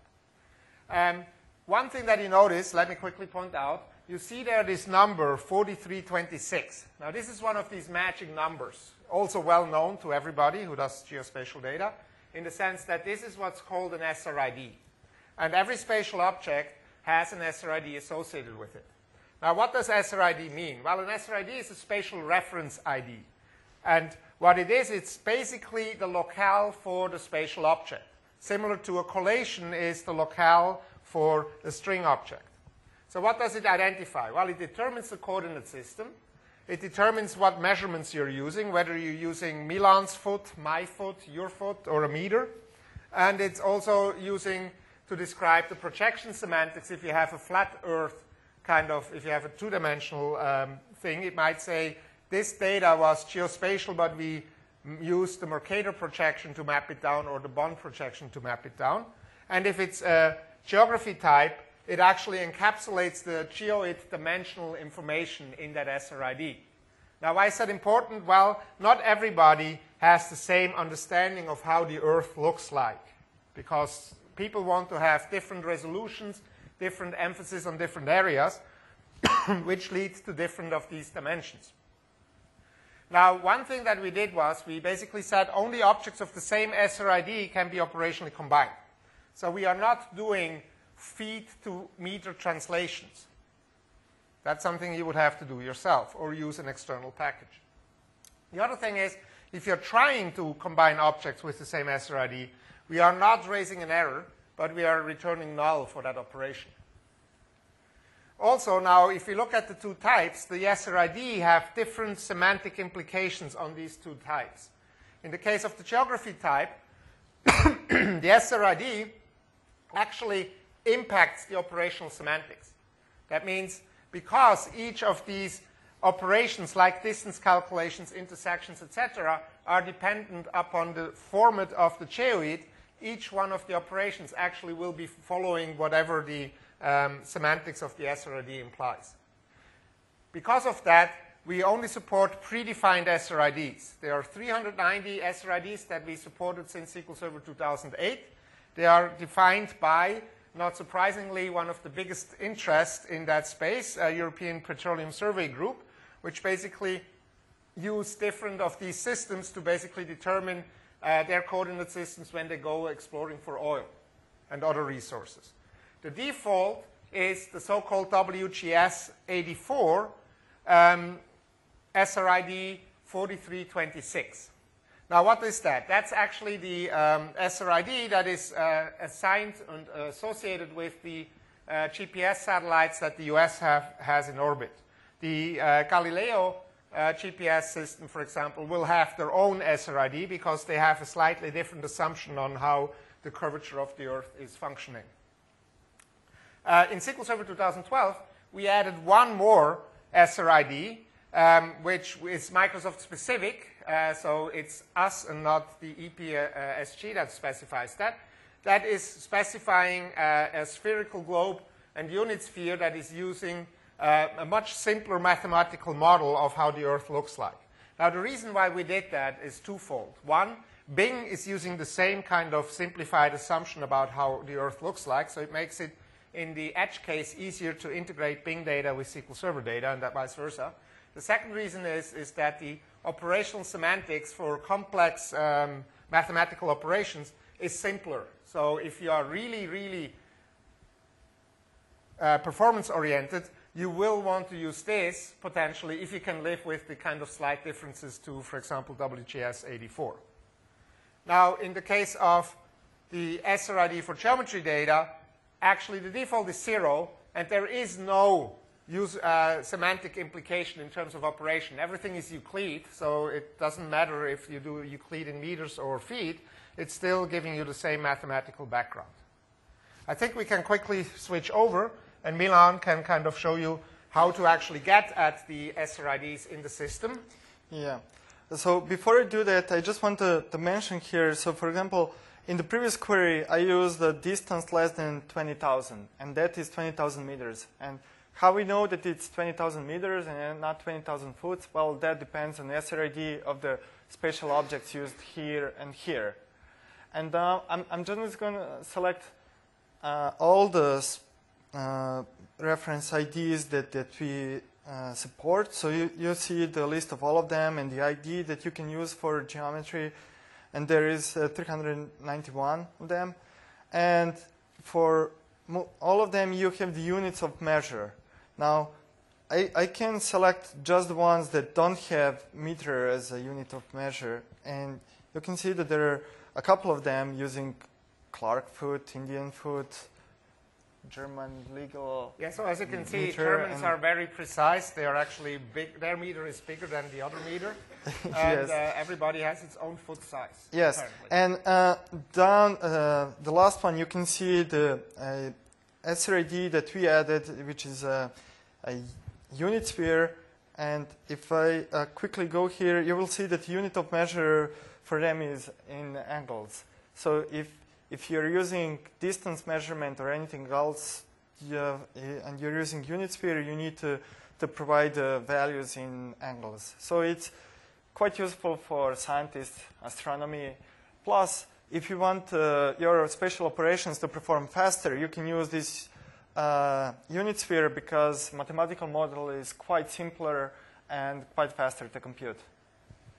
One thing that you notice, let me quickly point out, you see there this number 4326. Now this is one of these magic numbers, also well known to everybody who does geospatial data, in the sense that this is what's called an SRID. And every spatial object has an SRID associated with it. Now, what does SRID mean? Well, an SRID is a spatial reference ID. And what it is, it's basically the locale for the spatial object. Similar to a collation is the locale for a string object. So what does it identify? Well, it determines the coordinate system. It determines what measurements you're using, whether you're using Milan's foot, my foot, your foot, or a meter. And it's also using to describe the projection semantics. If you have a flat Earth, kind of, if you have a two-dimensional thing, it might say this data was geospatial, but we used the Mercator projection to map it down or the Bond projection to map it down. And if it's a geography type, it actually encapsulates the geoid dimensional information in that SRID. Now, why is that important? Well, not everybody has the same understanding of how the Earth looks like, because people want to have different resolutions, different emphasis on different areas, which leads to different of these dimensions. Now, one thing that we did was we basically said only objects of the same SRID can be operationally combined. So we are not doing feet to meter translations. That's something you would have to do yourself or use an external package. The other thing is, if you're trying to combine objects with the same SRID, we are not raising an error, but we are returning null for that operation. Also, now, if we look at the two types, the SRID have different semantic implications on these two types. In the case of the geography type, the SRID actually impacts the operational semantics. That means because each of these operations like distance calculations, intersections, etc., are dependent upon the format of the geoid, each one of the operations actually will be following whatever the semantics of the SRID implies. Because of that, we only support predefined SRIDs. There are 390 SRIDs that we supported since SQL Server 2008. They are defined by, not surprisingly, one of the biggest interests in that space, European Petroleum Survey Group, which basically use different of these systems to basically determine their coordinate systems when they go exploring for oil and other resources. The default is the so-called WGS 84 SRID 4326. Now, what is that? That's actually the SRID that is assigned and associated with the GPS satellites that the US has in orbit. The Galileo GPS system, for example, will have their own SRID because they have a slightly different assumption on how the curvature of the Earth is functioning. In SQL Server 2012, we added one more SRID, which is Microsoft specific, so it's us and not the EPSG that specifies that. That is specifying a spherical globe and unit sphere that is using a much simpler mathematical model of how the Earth looks like. Now, the reason why we did that is twofold. One, Bing is using the same kind of simplified assumption about how the Earth looks like, so it makes it, in the edge case, easier to integrate Bing data with SQL Server data, and that vice versa. The second reason is that the operational semantics for complex mathematical operations is simpler. So if you are really, really performance-oriented, you will want to use this, potentially, if you can live with the kind of slight differences to, for example, WGS 84. Now, in the case of the SRID for geometry data, actually the default is 0, and there is no semantic implication in terms of operation. Everything is Euclid, so it doesn't matter if you do Euclid in meters or feet. It's still giving you the same mathematical background. I think we can quickly switch over, and Milan can kind of show you how to actually get at the SRIDs in the system. Yeah. So before I do that, I just want to mention here, so for example, in the previous query, I used the distance less than 20,000, and that is 20,000 meters. And how we know that it's 20,000 meters and not 20,000 foot? Well, that depends on the SRID of the spatial objects used here and here. And I'm just going to select all the reference IDs that we support. So you see the list of all of them and the ID that you can use for geometry. And there is 391 of them. And for all of them, you have the units of measure. Now, I can select just the ones that don't have meter as a unit of measure. And you can see that there are a couple of them using Clark foot, Indian foot, German legal. Yeah, so as you can see, Germans are very precise. They are actually big. Their meter is bigger than the other meter. And yes. Everybody has its own foot size. Yes. Apparently. And down the last one, you can see the SRID that we added, which is a unit sphere. And if I quickly go here, you will see that the unit of measure for them is in angles. So if you're using distance measurement or anything else, and you're using unit sphere, you need to provide values in angles. So it's quite useful for scientists, astronomy. Plus, if you want your spatial operations to perform faster, you can use this unit sphere because mathematical model is quite simpler and quite faster to compute.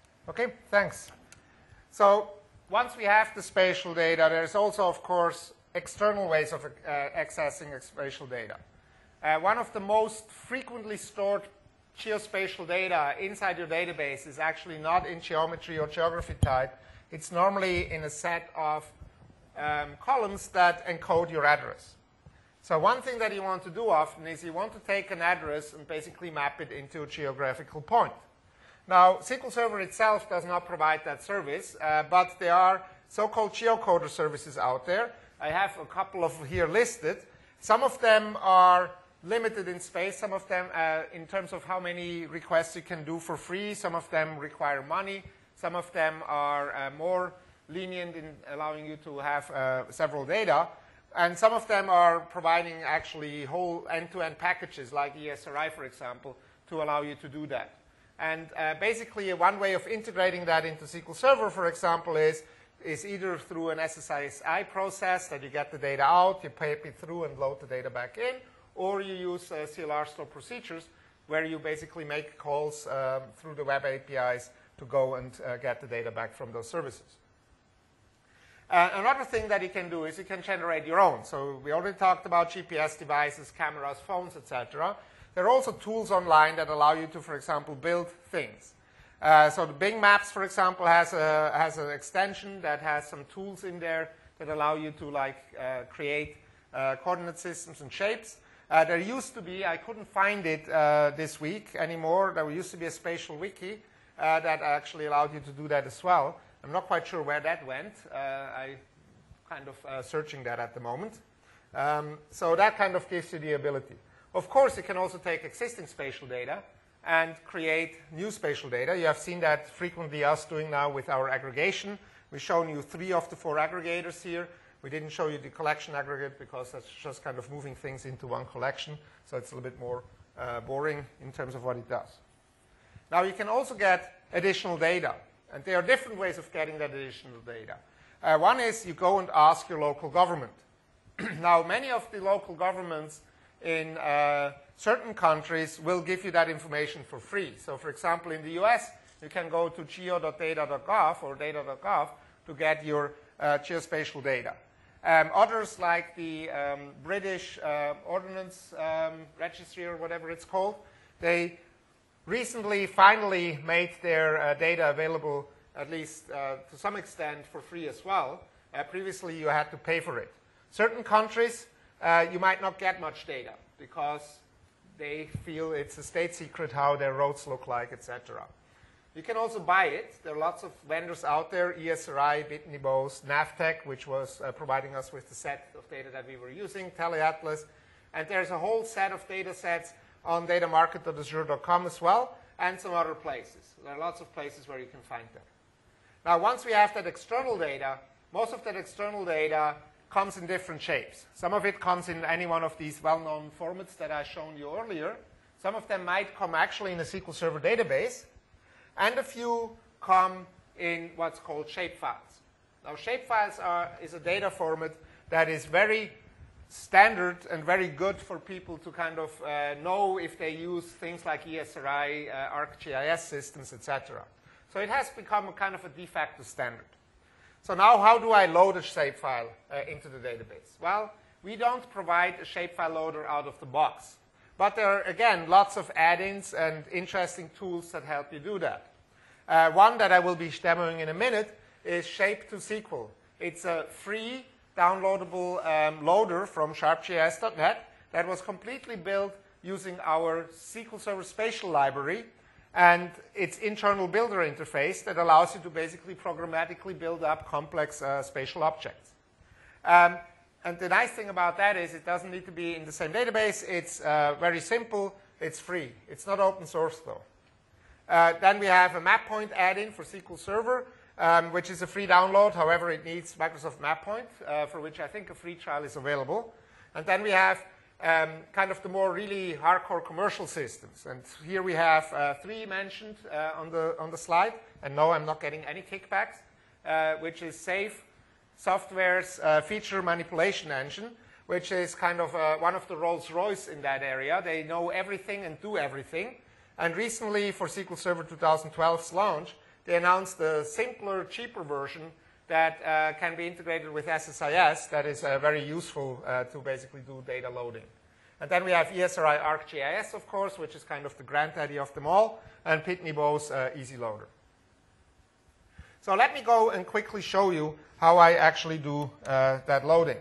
Okay, thanks. So once we have the spatial data, there's also, of course, external ways of accessing spatial data. One of the most frequently stored geospatial data inside your database is actually not in geometry or geography type. It's normally in a set of columns that encode your address. So one thing that you want to do often is you want to take an address and basically map it into a geographical point. Now, SQL Server itself does not provide that service, but there are so-called geocoder services out there. I have a couple of here listed. Some of them are limited in space. Some of them, in terms of how many requests you can do for free, some of them require money. Some of them are more lenient in allowing you to have several data. And some of them are providing actually whole end-to-end packages, like ESRI, for example, to allow you to do that. And basically, one way of integrating that into SQL Server, for example, is either through an SSIS process that you get the data out, you pipe it through and load the data back in, or you use CLR store procedures where you basically make calls through the web APIs to go and get the data back from those services. Another thing that you can do is you can generate your own. So we already talked about GPS devices, cameras, phones, etc. There are also tools online that allow you to, for example, build things. So the Bing Maps, for example, has an extension that has some tools in there that allow you to create coordinate systems and shapes. There used to be, I couldn't find it this week anymore, there used to be a spatial wiki that actually allowed you to do that as well. I'm not quite sure where that went. I'm kind of searching that at the moment. So that kind of gives you the ability. Of course, you can also take existing spatial data and create new spatial data. You have seen that frequently us doing now with our aggregation. We've shown you 3 of the 4 aggregators here. We didn't show you the collection aggregate because that's just kind of moving things into one collection. So it's a little bit more boring in terms of what it does. Now, you can also get additional data. And there are different ways of getting that additional data. One is you go and ask your local government. Now, many of the local governments in certain countries will give you that information for free. So, for example, in the US, you can go to geo.data.gov or data.gov to get your geospatial data. Others, like the British Ordnance Registry or whatever it's called, they recently finally made their data available, at least to some extent, for free as well. Previously, you had to pay for it. Certain countries, you might not get much data because they feel it's a state secret how their roads look like, etc. You can also buy it. There are lots of vendors out there, ESRI, Bitney Bose, Navtech, which was providing us with the set of data that we were using, TeleAtlas. And there's a whole set of data sets on datamarket.azure.com as well, and some other places. There are lots of places where you can find them. Now, once we have that external data, most of that external data comes in different shapes. Some of it comes in any one of these well-known formats that I shown you earlier. Some of them might come actually in a SQL Server database, and a few come in what's called shapefiles. Now, shapefiles is a data format that is very standard and very good for people to kind of know if they use things like ESRI, ArcGIS systems, etc. So it has become a kind of a de facto standard. So now how do I load a shapefile into the database? Well, we don't provide a shapefile loader out of the box. But there are, again, lots of add-ins and interesting tools that help you do that. One that I will be demoing in a minute is Shape2SQL. It's a free downloadable loader from sharpjs.net that was completely built using our SQL Server Spatial Library and its internal builder interface that allows you to basically programmatically build up complex spatial objects. And the nice thing about that is it doesn't need to be in the same database. It's very simple. It's free. It's not open source, though. Then we have a MapPoint add-in for SQL Server, which is a free download. However, it needs Microsoft MapPoint, for which I think a free trial is available. And then we have kind of the more really hardcore commercial systems. And here we have 3 mentioned on the slide. And no, I'm not getting any kickbacks, which is SAFe Software's feature manipulation engine, which is kind of one of the Rolls-Royce in that area. They know everything and do everything. And recently, for SQL Server 2012's launch, they announced a simpler, cheaper version that can be integrated with SSIS that is very useful to basically do data loading. And then we have ESRI ArcGIS, of course, which is kind of the granddaddy of them all, and Pitney Bowes Easy Loader. So let me go and quickly show you how I actually do that loading.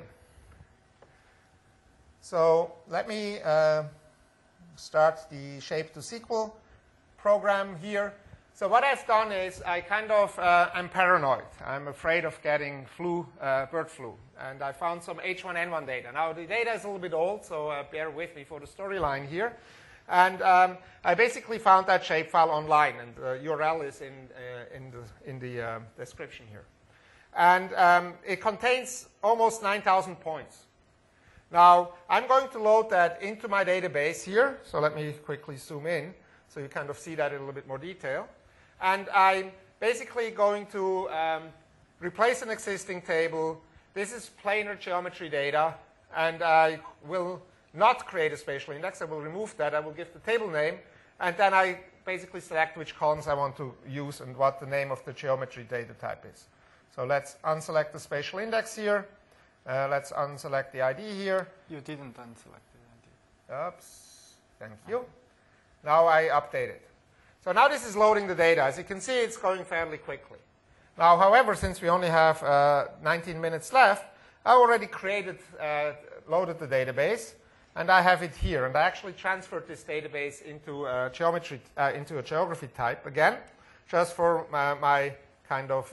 So let me start the Shape to SQL program here. So what I've done is I kind of am paranoid. I'm afraid of getting bird flu. And I found some H1N1 data. Now, the data is a little bit old, so bear with me for the storyline here. And I basically found that shapefile online, and the URL is in the description here. And it contains almost 9,000 points. Now, I'm going to load that into my database here. So let me quickly zoom in so you kind of see that in a little bit more detail. And I'm basically going to replace an existing table. This is planar geometry data, and I will not create a spatial index. I will remove that. I will give the table name, and then I basically select which columns I want to use and what the name of the geometry data type is. So let's unselect the spatial index here. Let's unselect the ID here. You didn't unselect the ID. Oops. Thank you. Now I update it. So now this is loading the data. As you can see, it's going fairly quickly. Now, however, since we only have 19 minutes left, I already loaded the database, and I have it here. And I actually transferred this database into a geography type again, just for my kind of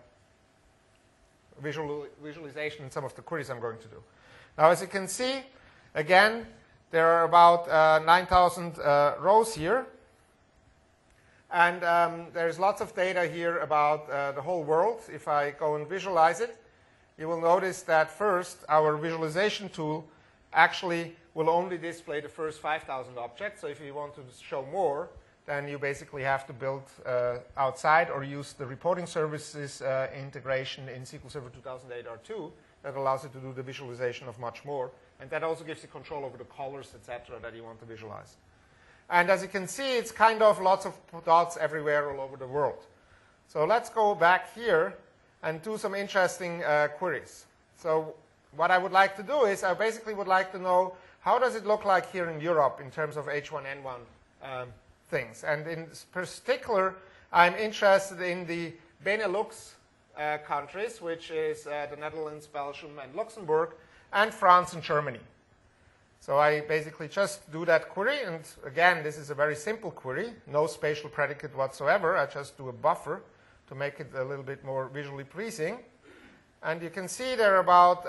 visualization in some of the queries I'm going to do. Now, as you can see, again, there are about 9,000 rows here. And there's lots of data here about the whole world. If I go and visualize it, you will notice that first, our visualization tool actually will only display the first 5,000 objects. So if you want to show more, then you basically have to build outside or use the reporting services integration in SQL Server 2008 R2 that allows you to do the visualization of much more. And that also gives you control over the colors, etc., that you want to visualize. And as you can see, it's kind of lots of dots everywhere all over the world. So let's go back here and do some interesting queries. So what I would like to do is I basically would like to know how does it look like here in Europe in terms of H1N1 things. And in particular, I'm interested in the Benelux countries, which is the Netherlands, Belgium, and Luxembourg, and France and Germany. So I basically just do that query, and again, this is a very simple query, no spatial predicate whatsoever. I just do a buffer to make it a little bit more visually pleasing. And you can see there are about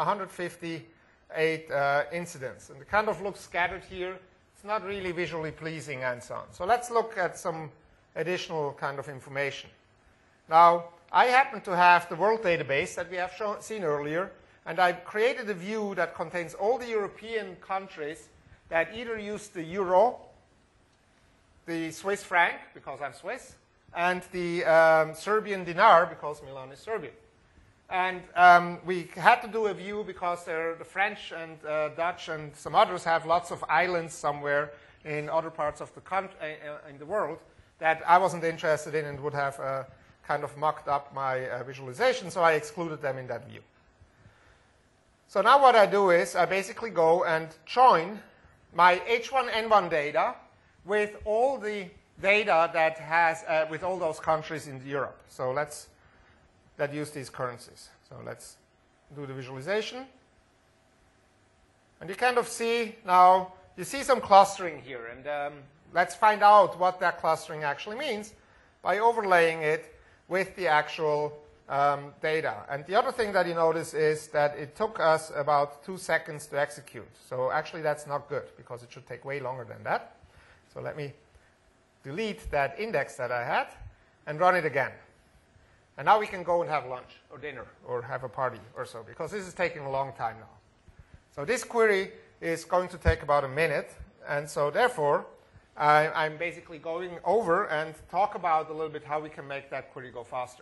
158 incidents. And it kind of looks scattered here. It's not really visually pleasing and so on. So let's look at some additional kind of information. Now, I happen to have the world database that we have seen earlier. And I created a view that contains all the European countries that either use the euro, the Swiss franc, because I'm Swiss, and the Serbian dinar, because Milan is Serbian. And we had to do a view because the French and Dutch and some others have lots of islands somewhere in other parts of the country, in the world that I wasn't interested in and would have kind of mucked up my visualization, so I excluded them in that view. So now what I do is I basically go and join my H1N1 data with all the data that has, with all those countries in Europe. So that use these currencies. So let's do the visualization. And you kind of see now, you see some clustering here. And let's find out what that clustering actually means by overlaying it with the actual data. And the other thing that you notice is that it took us about 2 seconds to execute. So actually that's not good because it should take way longer than that. So let me delete that index that I had and run it again. And now we can go and have lunch or dinner or have a party or so because this is taking a long time now. So this query is going to take about a minute. And so therefore, I'm basically going over and talk about a little bit how we can make that query go faster.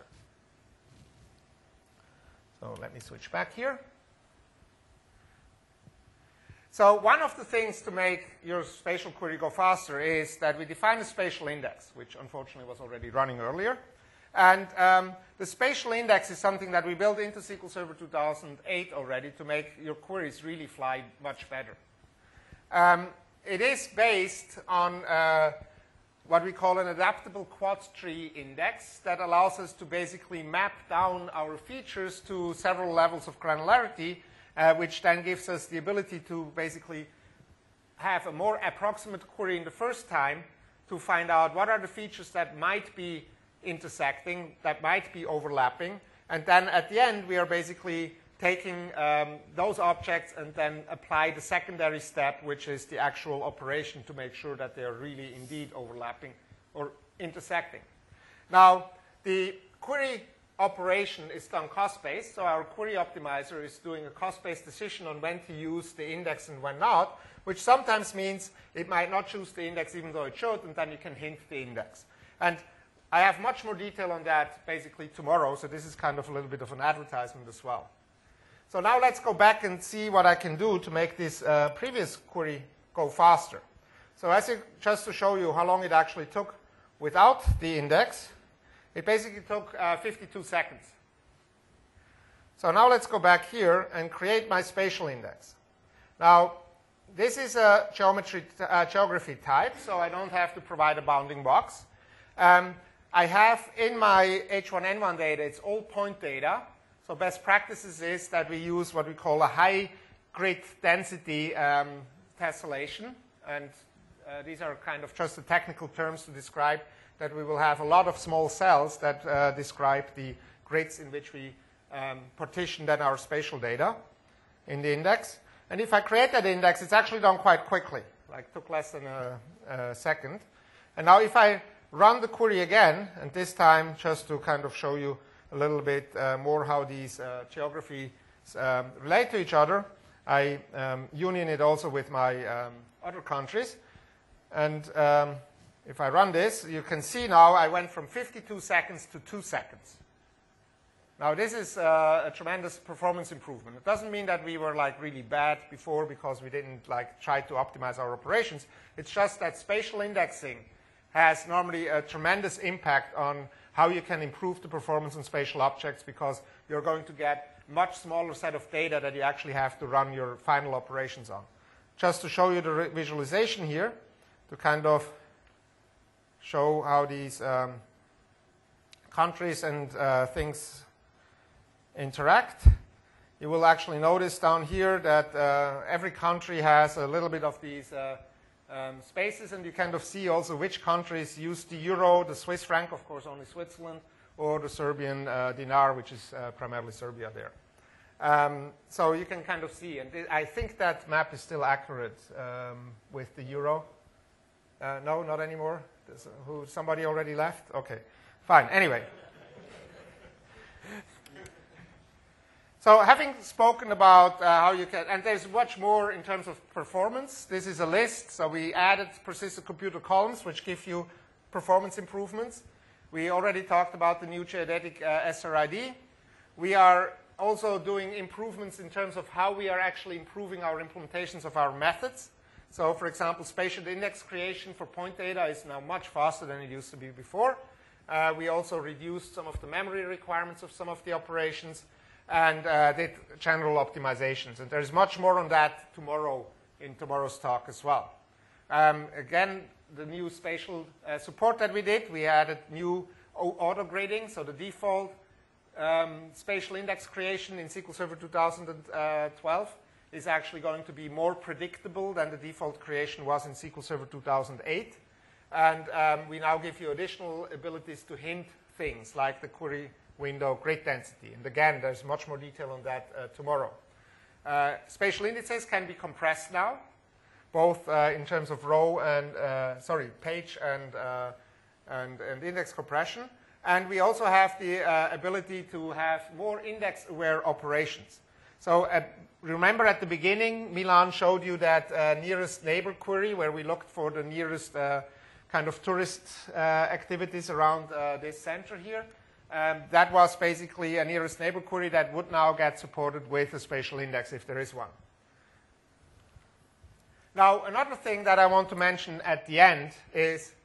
So let me switch back here. So one of the things to make your spatial query go faster is that we define a spatial index, which unfortunately was already running earlier. And the spatial index is something that we built into SQL Server 2008 already to make your queries really fly much better. It is based on what we call an adaptable quad tree index that allows us to basically map down our features to several levels of granularity, which then gives us the ability to basically have a more approximate query in the first time to find out what are the features that might be intersecting, that might be overlapping. And then at the end, we are basically taking those objects and then apply the secondary step, which is the actual operation to make sure that they are really indeed overlapping or intersecting. Now, the query operation is done cost-based, so our query optimizer is doing a cost-based decision on when to use the index and when not, which sometimes means it might not choose the index even though it should, and then you can hint the index. And I have much more detail on that basically tomorrow, so this is kind of a little bit of an advertisement as well. So now let's go back and see what I can do to make this previous query go faster. So just to show you how long it actually took without the index, it basically took 52 seconds. So now let's go back here and create my spatial index. Now, this is a geography type, so I don't have to provide a bounding box. I have in my H1N1 data, it's all point data. So best practices is that we use what we call a high grid density tessellation. And these are kind of just the technical terms to describe that we will have a lot of small cells that describe the grids in which we partition then our spatial data in the index. And if I create that index, it's actually done quite quickly. Like, took less than a second. And now if I run the query again, and this time just to kind of show you a little bit more how these geographies relate to each other, I union it also with my other countries. And if I run this, you can see now I went from 52 seconds to 2 seconds. Now this is a tremendous performance improvement. It doesn't mean that we were like really bad before because we didn't like try to optimize our operations. It's just that spatial indexing has normally a tremendous impact on how you can improve the performance on spatial objects because you're going to get much smaller set of data that you actually have to run your final operations on. Just to show you the visualization here, to kind of show how these countries and things interact. You will actually notice down here that every country has a little bit of these spaces, and you kind of see also which countries use the euro, the Swiss franc, of course only Switzerland, or the Serbian dinar, which is primarily Serbia there. So you can kind of see, and I think that map is still accurate with the euro. No, not anymore? Somebody already left? Okay, fine. Anyway. So having spoken about how you can, and there's much more in terms of performance. This is a list. So we added persistent computer columns, which give you performance improvements. We already talked about the new geodetic SRID. We are also doing improvements in terms of how we are actually improving our implementations of our methods. So, for example, spatial index creation for point data is now much faster than it used to be before. We also reduced some of the memory requirements of some of the operations and did general optimizations. And there's much more on that tomorrow in tomorrow's talk as well. Again, the new spatial support that we did, we added new auto-grading. So the default spatial index creation in SQL Server 2012 is actually going to be more predictable than the default creation was in SQL Server 2008. And we now give you additional abilities to hint things like the query window grid density. And again, there's much more detail on that tomorrow. Spatial indices can be compressed now, both in terms of row and, page and index compression. And we also have the ability to have more index-aware operations. So remember at the beginning, Milan showed you that nearest neighbor query where we looked for the nearest kind of tourist activities around this center here. That was basically a nearest neighbor query that would now get supported with a spatial index if there is one. Now, another thing that I want to mention at the end is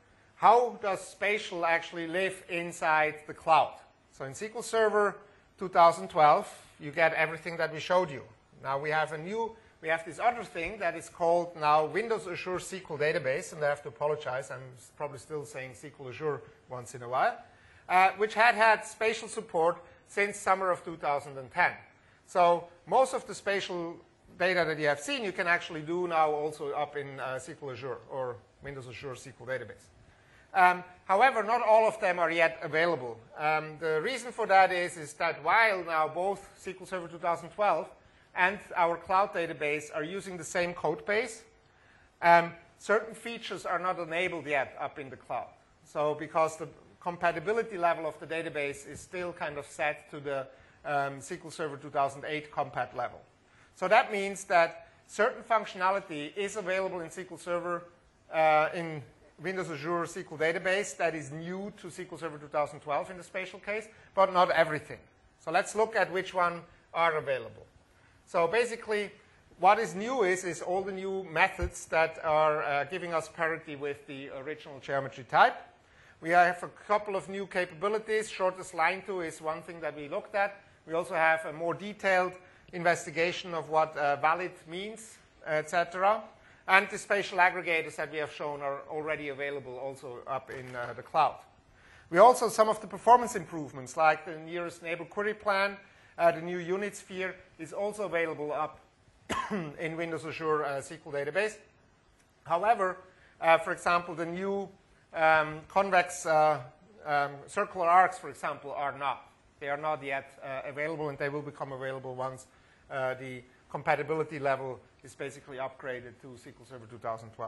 how does spatial actually live inside the cloud? So in SQL Server 2012, you get everything that we showed you. Now we have this other thing that is called now Windows Azure SQL Database, and I have to apologize, I'm probably still saying SQL Azure once in a while, which had spatial support since summer of 2010. So most of the spatial data that you have seen, you can actually do now also up in SQL Azure or Windows Azure SQL Database. However, not all of them are yet available. The reason for that is that while now both SQL Server 2012 and our cloud database are using the same code base, certain features are not enabled yet up in the cloud. So because the compatibility level of the database is still kind of set to the SQL Server 2008 compat level. So that means that certain functionality is available in SQL Server in Windows Azure SQL Database that is new to SQL Server 2012 in the spatial case, but not everything. So let's look at which one are available. So basically, what is new is all the new methods that are giving us parity with the original geometry type. We have a couple of new capabilities. Shortest line to is one thing that we looked at. We also have a more detailed investigation of what valid means, etc. And the spatial aggregators that we have shown are already available also up in the cloud. We also, some of the performance improvements, like the nearest neighbor query plan, the new unit sphere, is also available up in Windows Azure SQL Database. However, for example, the new convex circular arcs, for example, are not. They are not yet available, and they will become available once the compatibility level is basically upgraded to SQL Server 2012.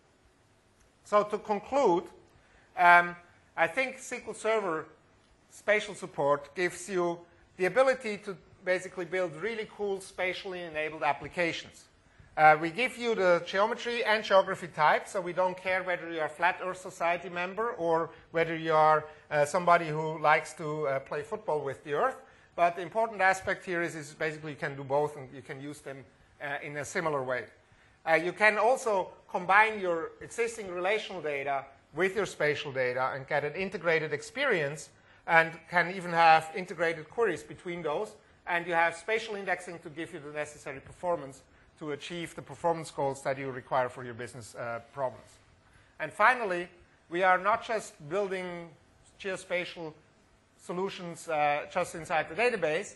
So to conclude, I think SQL Server spatial support gives you the ability to basically build really cool spatially enabled applications. We give you the geometry and geography type, so we don't care whether you are a Flat Earth Society member or whether you are somebody who likes to play football with the Earth. But the important aspect here is basically you can do both, and you can use them in a similar way. You can also combine your existing relational data with your spatial data and get an integrated experience, and can even have integrated queries between those. And you have spatial indexing to give you the necessary performance to achieve the performance goals that you require for your business problems. And finally, we are not just building geospatial solutions just inside the database.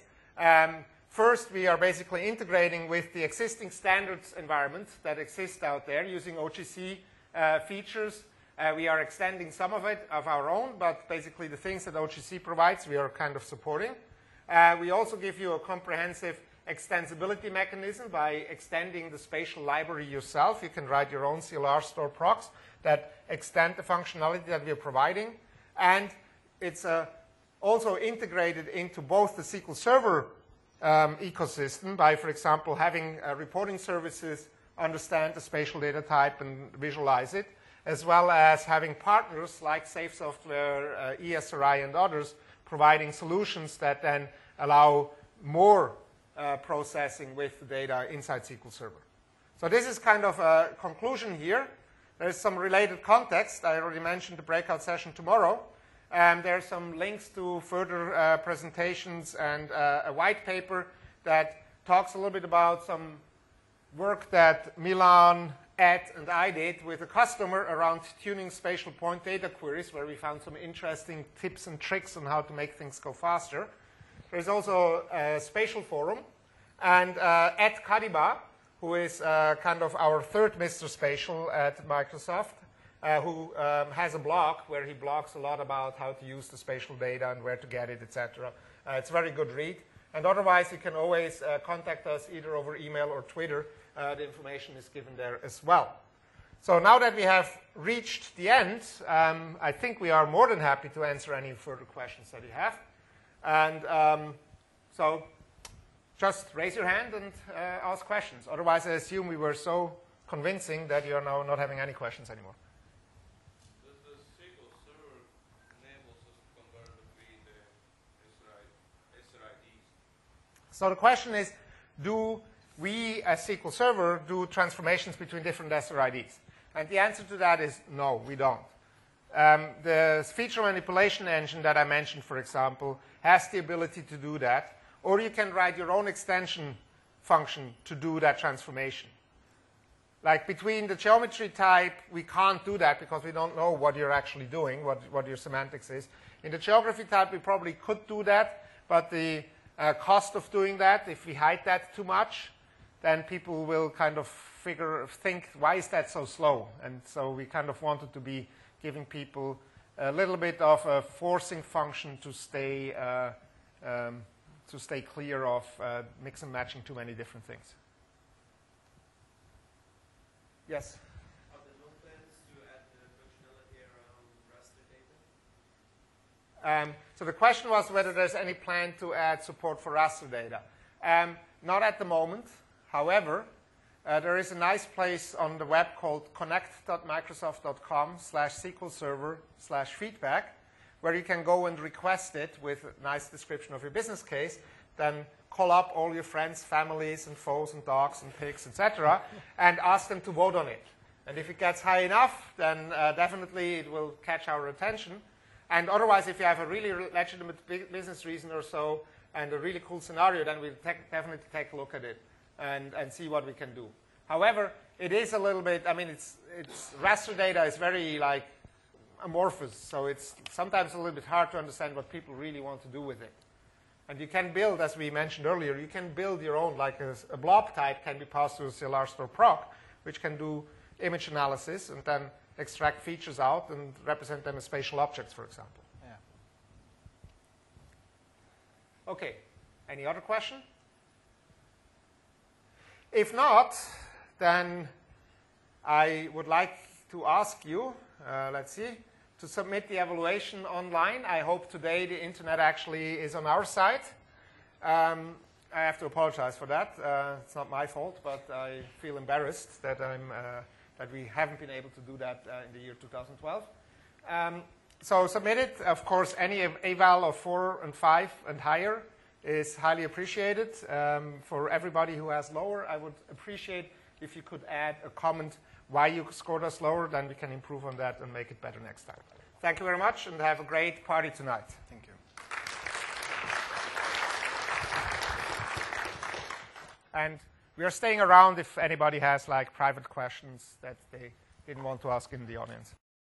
First, we are basically integrating with the existing standards environment that exists out there using OGC features. We are extending some of it of our own, but basically the things that OGC provides, we are kind of supporting. We also give you a comprehensive extensibility mechanism by extending the spatial library yourself. You can write your own CLR store procs that extend the functionality that we are providing. And it's also integrated into both the SQL Server ecosystem by, for example, having reporting services understand the spatial data type and visualize it, as well as having partners like Safe Software, ESRI, and others providing solutions that then allow more processing with the data inside SQL Server. So this is kind of a conclusion here. There's some related context. I already mentioned the breakout session tomorrow. There are some links to further presentations and a white paper that talks a little bit about some work that Milan, Ed, and I did with a customer around tuning spatial point data queries, where we found some interesting tips and tricks on how to make things go faster. There's also a spatial forum, and Ed Kadiba, who is kind of our third Mr. Spatial at Microsoft, who has a blog where he blogs a lot about how to use the spatial data and where to get it, etc. It's a very good read. And otherwise, you can always contact us either over email or Twitter. The information is given there as well. So now that we have reached the end, I think we are more than happy to answer any further questions that you have. And so just raise your hand and ask questions. Otherwise, I assume we were so convincing that you are now not having any questions anymore. Does the SQL Server enable us to convert between the SRIDs? So the question is, do we, as SQL Server, do transformations between different SRIDs? And the answer to that is no, we don't. The feature manipulation engine that I mentioned, for example, has the ability to do that. Or you can write your own extension function to do that transformation. Like between the geometry type, we can't do that because we don't know what you're actually doing, what your semantics is. In the geography type, we probably could do that, but the cost of doing that, if we hide that too much, then people will kind of think, why is that so slow? And so we kind of wanted to be giving people a little bit of a forcing function to stay clear of mix and matching too many different things. Yes? Are there no plans to add the functionality around raster data? So the question was whether there's any plan to add support for raster data. Not at the moment. However, there is a nice place on the web called connect.microsoft.com/SQL Server/feedback, where you can go and request it with a nice description of your business case, then call up all your friends, families, and foes, and dogs, and pigs, etc., and ask them to vote on it. And if it gets high enough, then definitely it will catch our attention. And otherwise, if you have a really legitimate business reason or so, and a really cool scenario, then we'll definitely take a look at it and see what we can do. However, it is a little bit, I mean, it's raster data is very like amorphous, so it's sometimes a little bit hard to understand what people really want to do with it. And you can build, as we mentioned earlier, you can build your own, like a blob type can be passed to a CLR store proc, which can do image analysis and then extract features out and represent them as spatial objects, for example. Yeah. Okay. Any other question? If not, then I would like to ask you, let's see, to submit the evaluation online. I hope today the internet actually is on our side. I have to apologize for that. It's not my fault, but I feel embarrassed that that we haven't been able to do that in the year 2012. So submit it. Of course, any eval of 4 and 5 and higher is highly appreciated. For everybody who has lower, I would appreciate if you could add a comment why you scored us lower, then we can improve on that and make it better next time. Thank you very much, and have a great party tonight. Thank you. And we are staying around if anybody has like private questions that they didn't want to ask in the audience.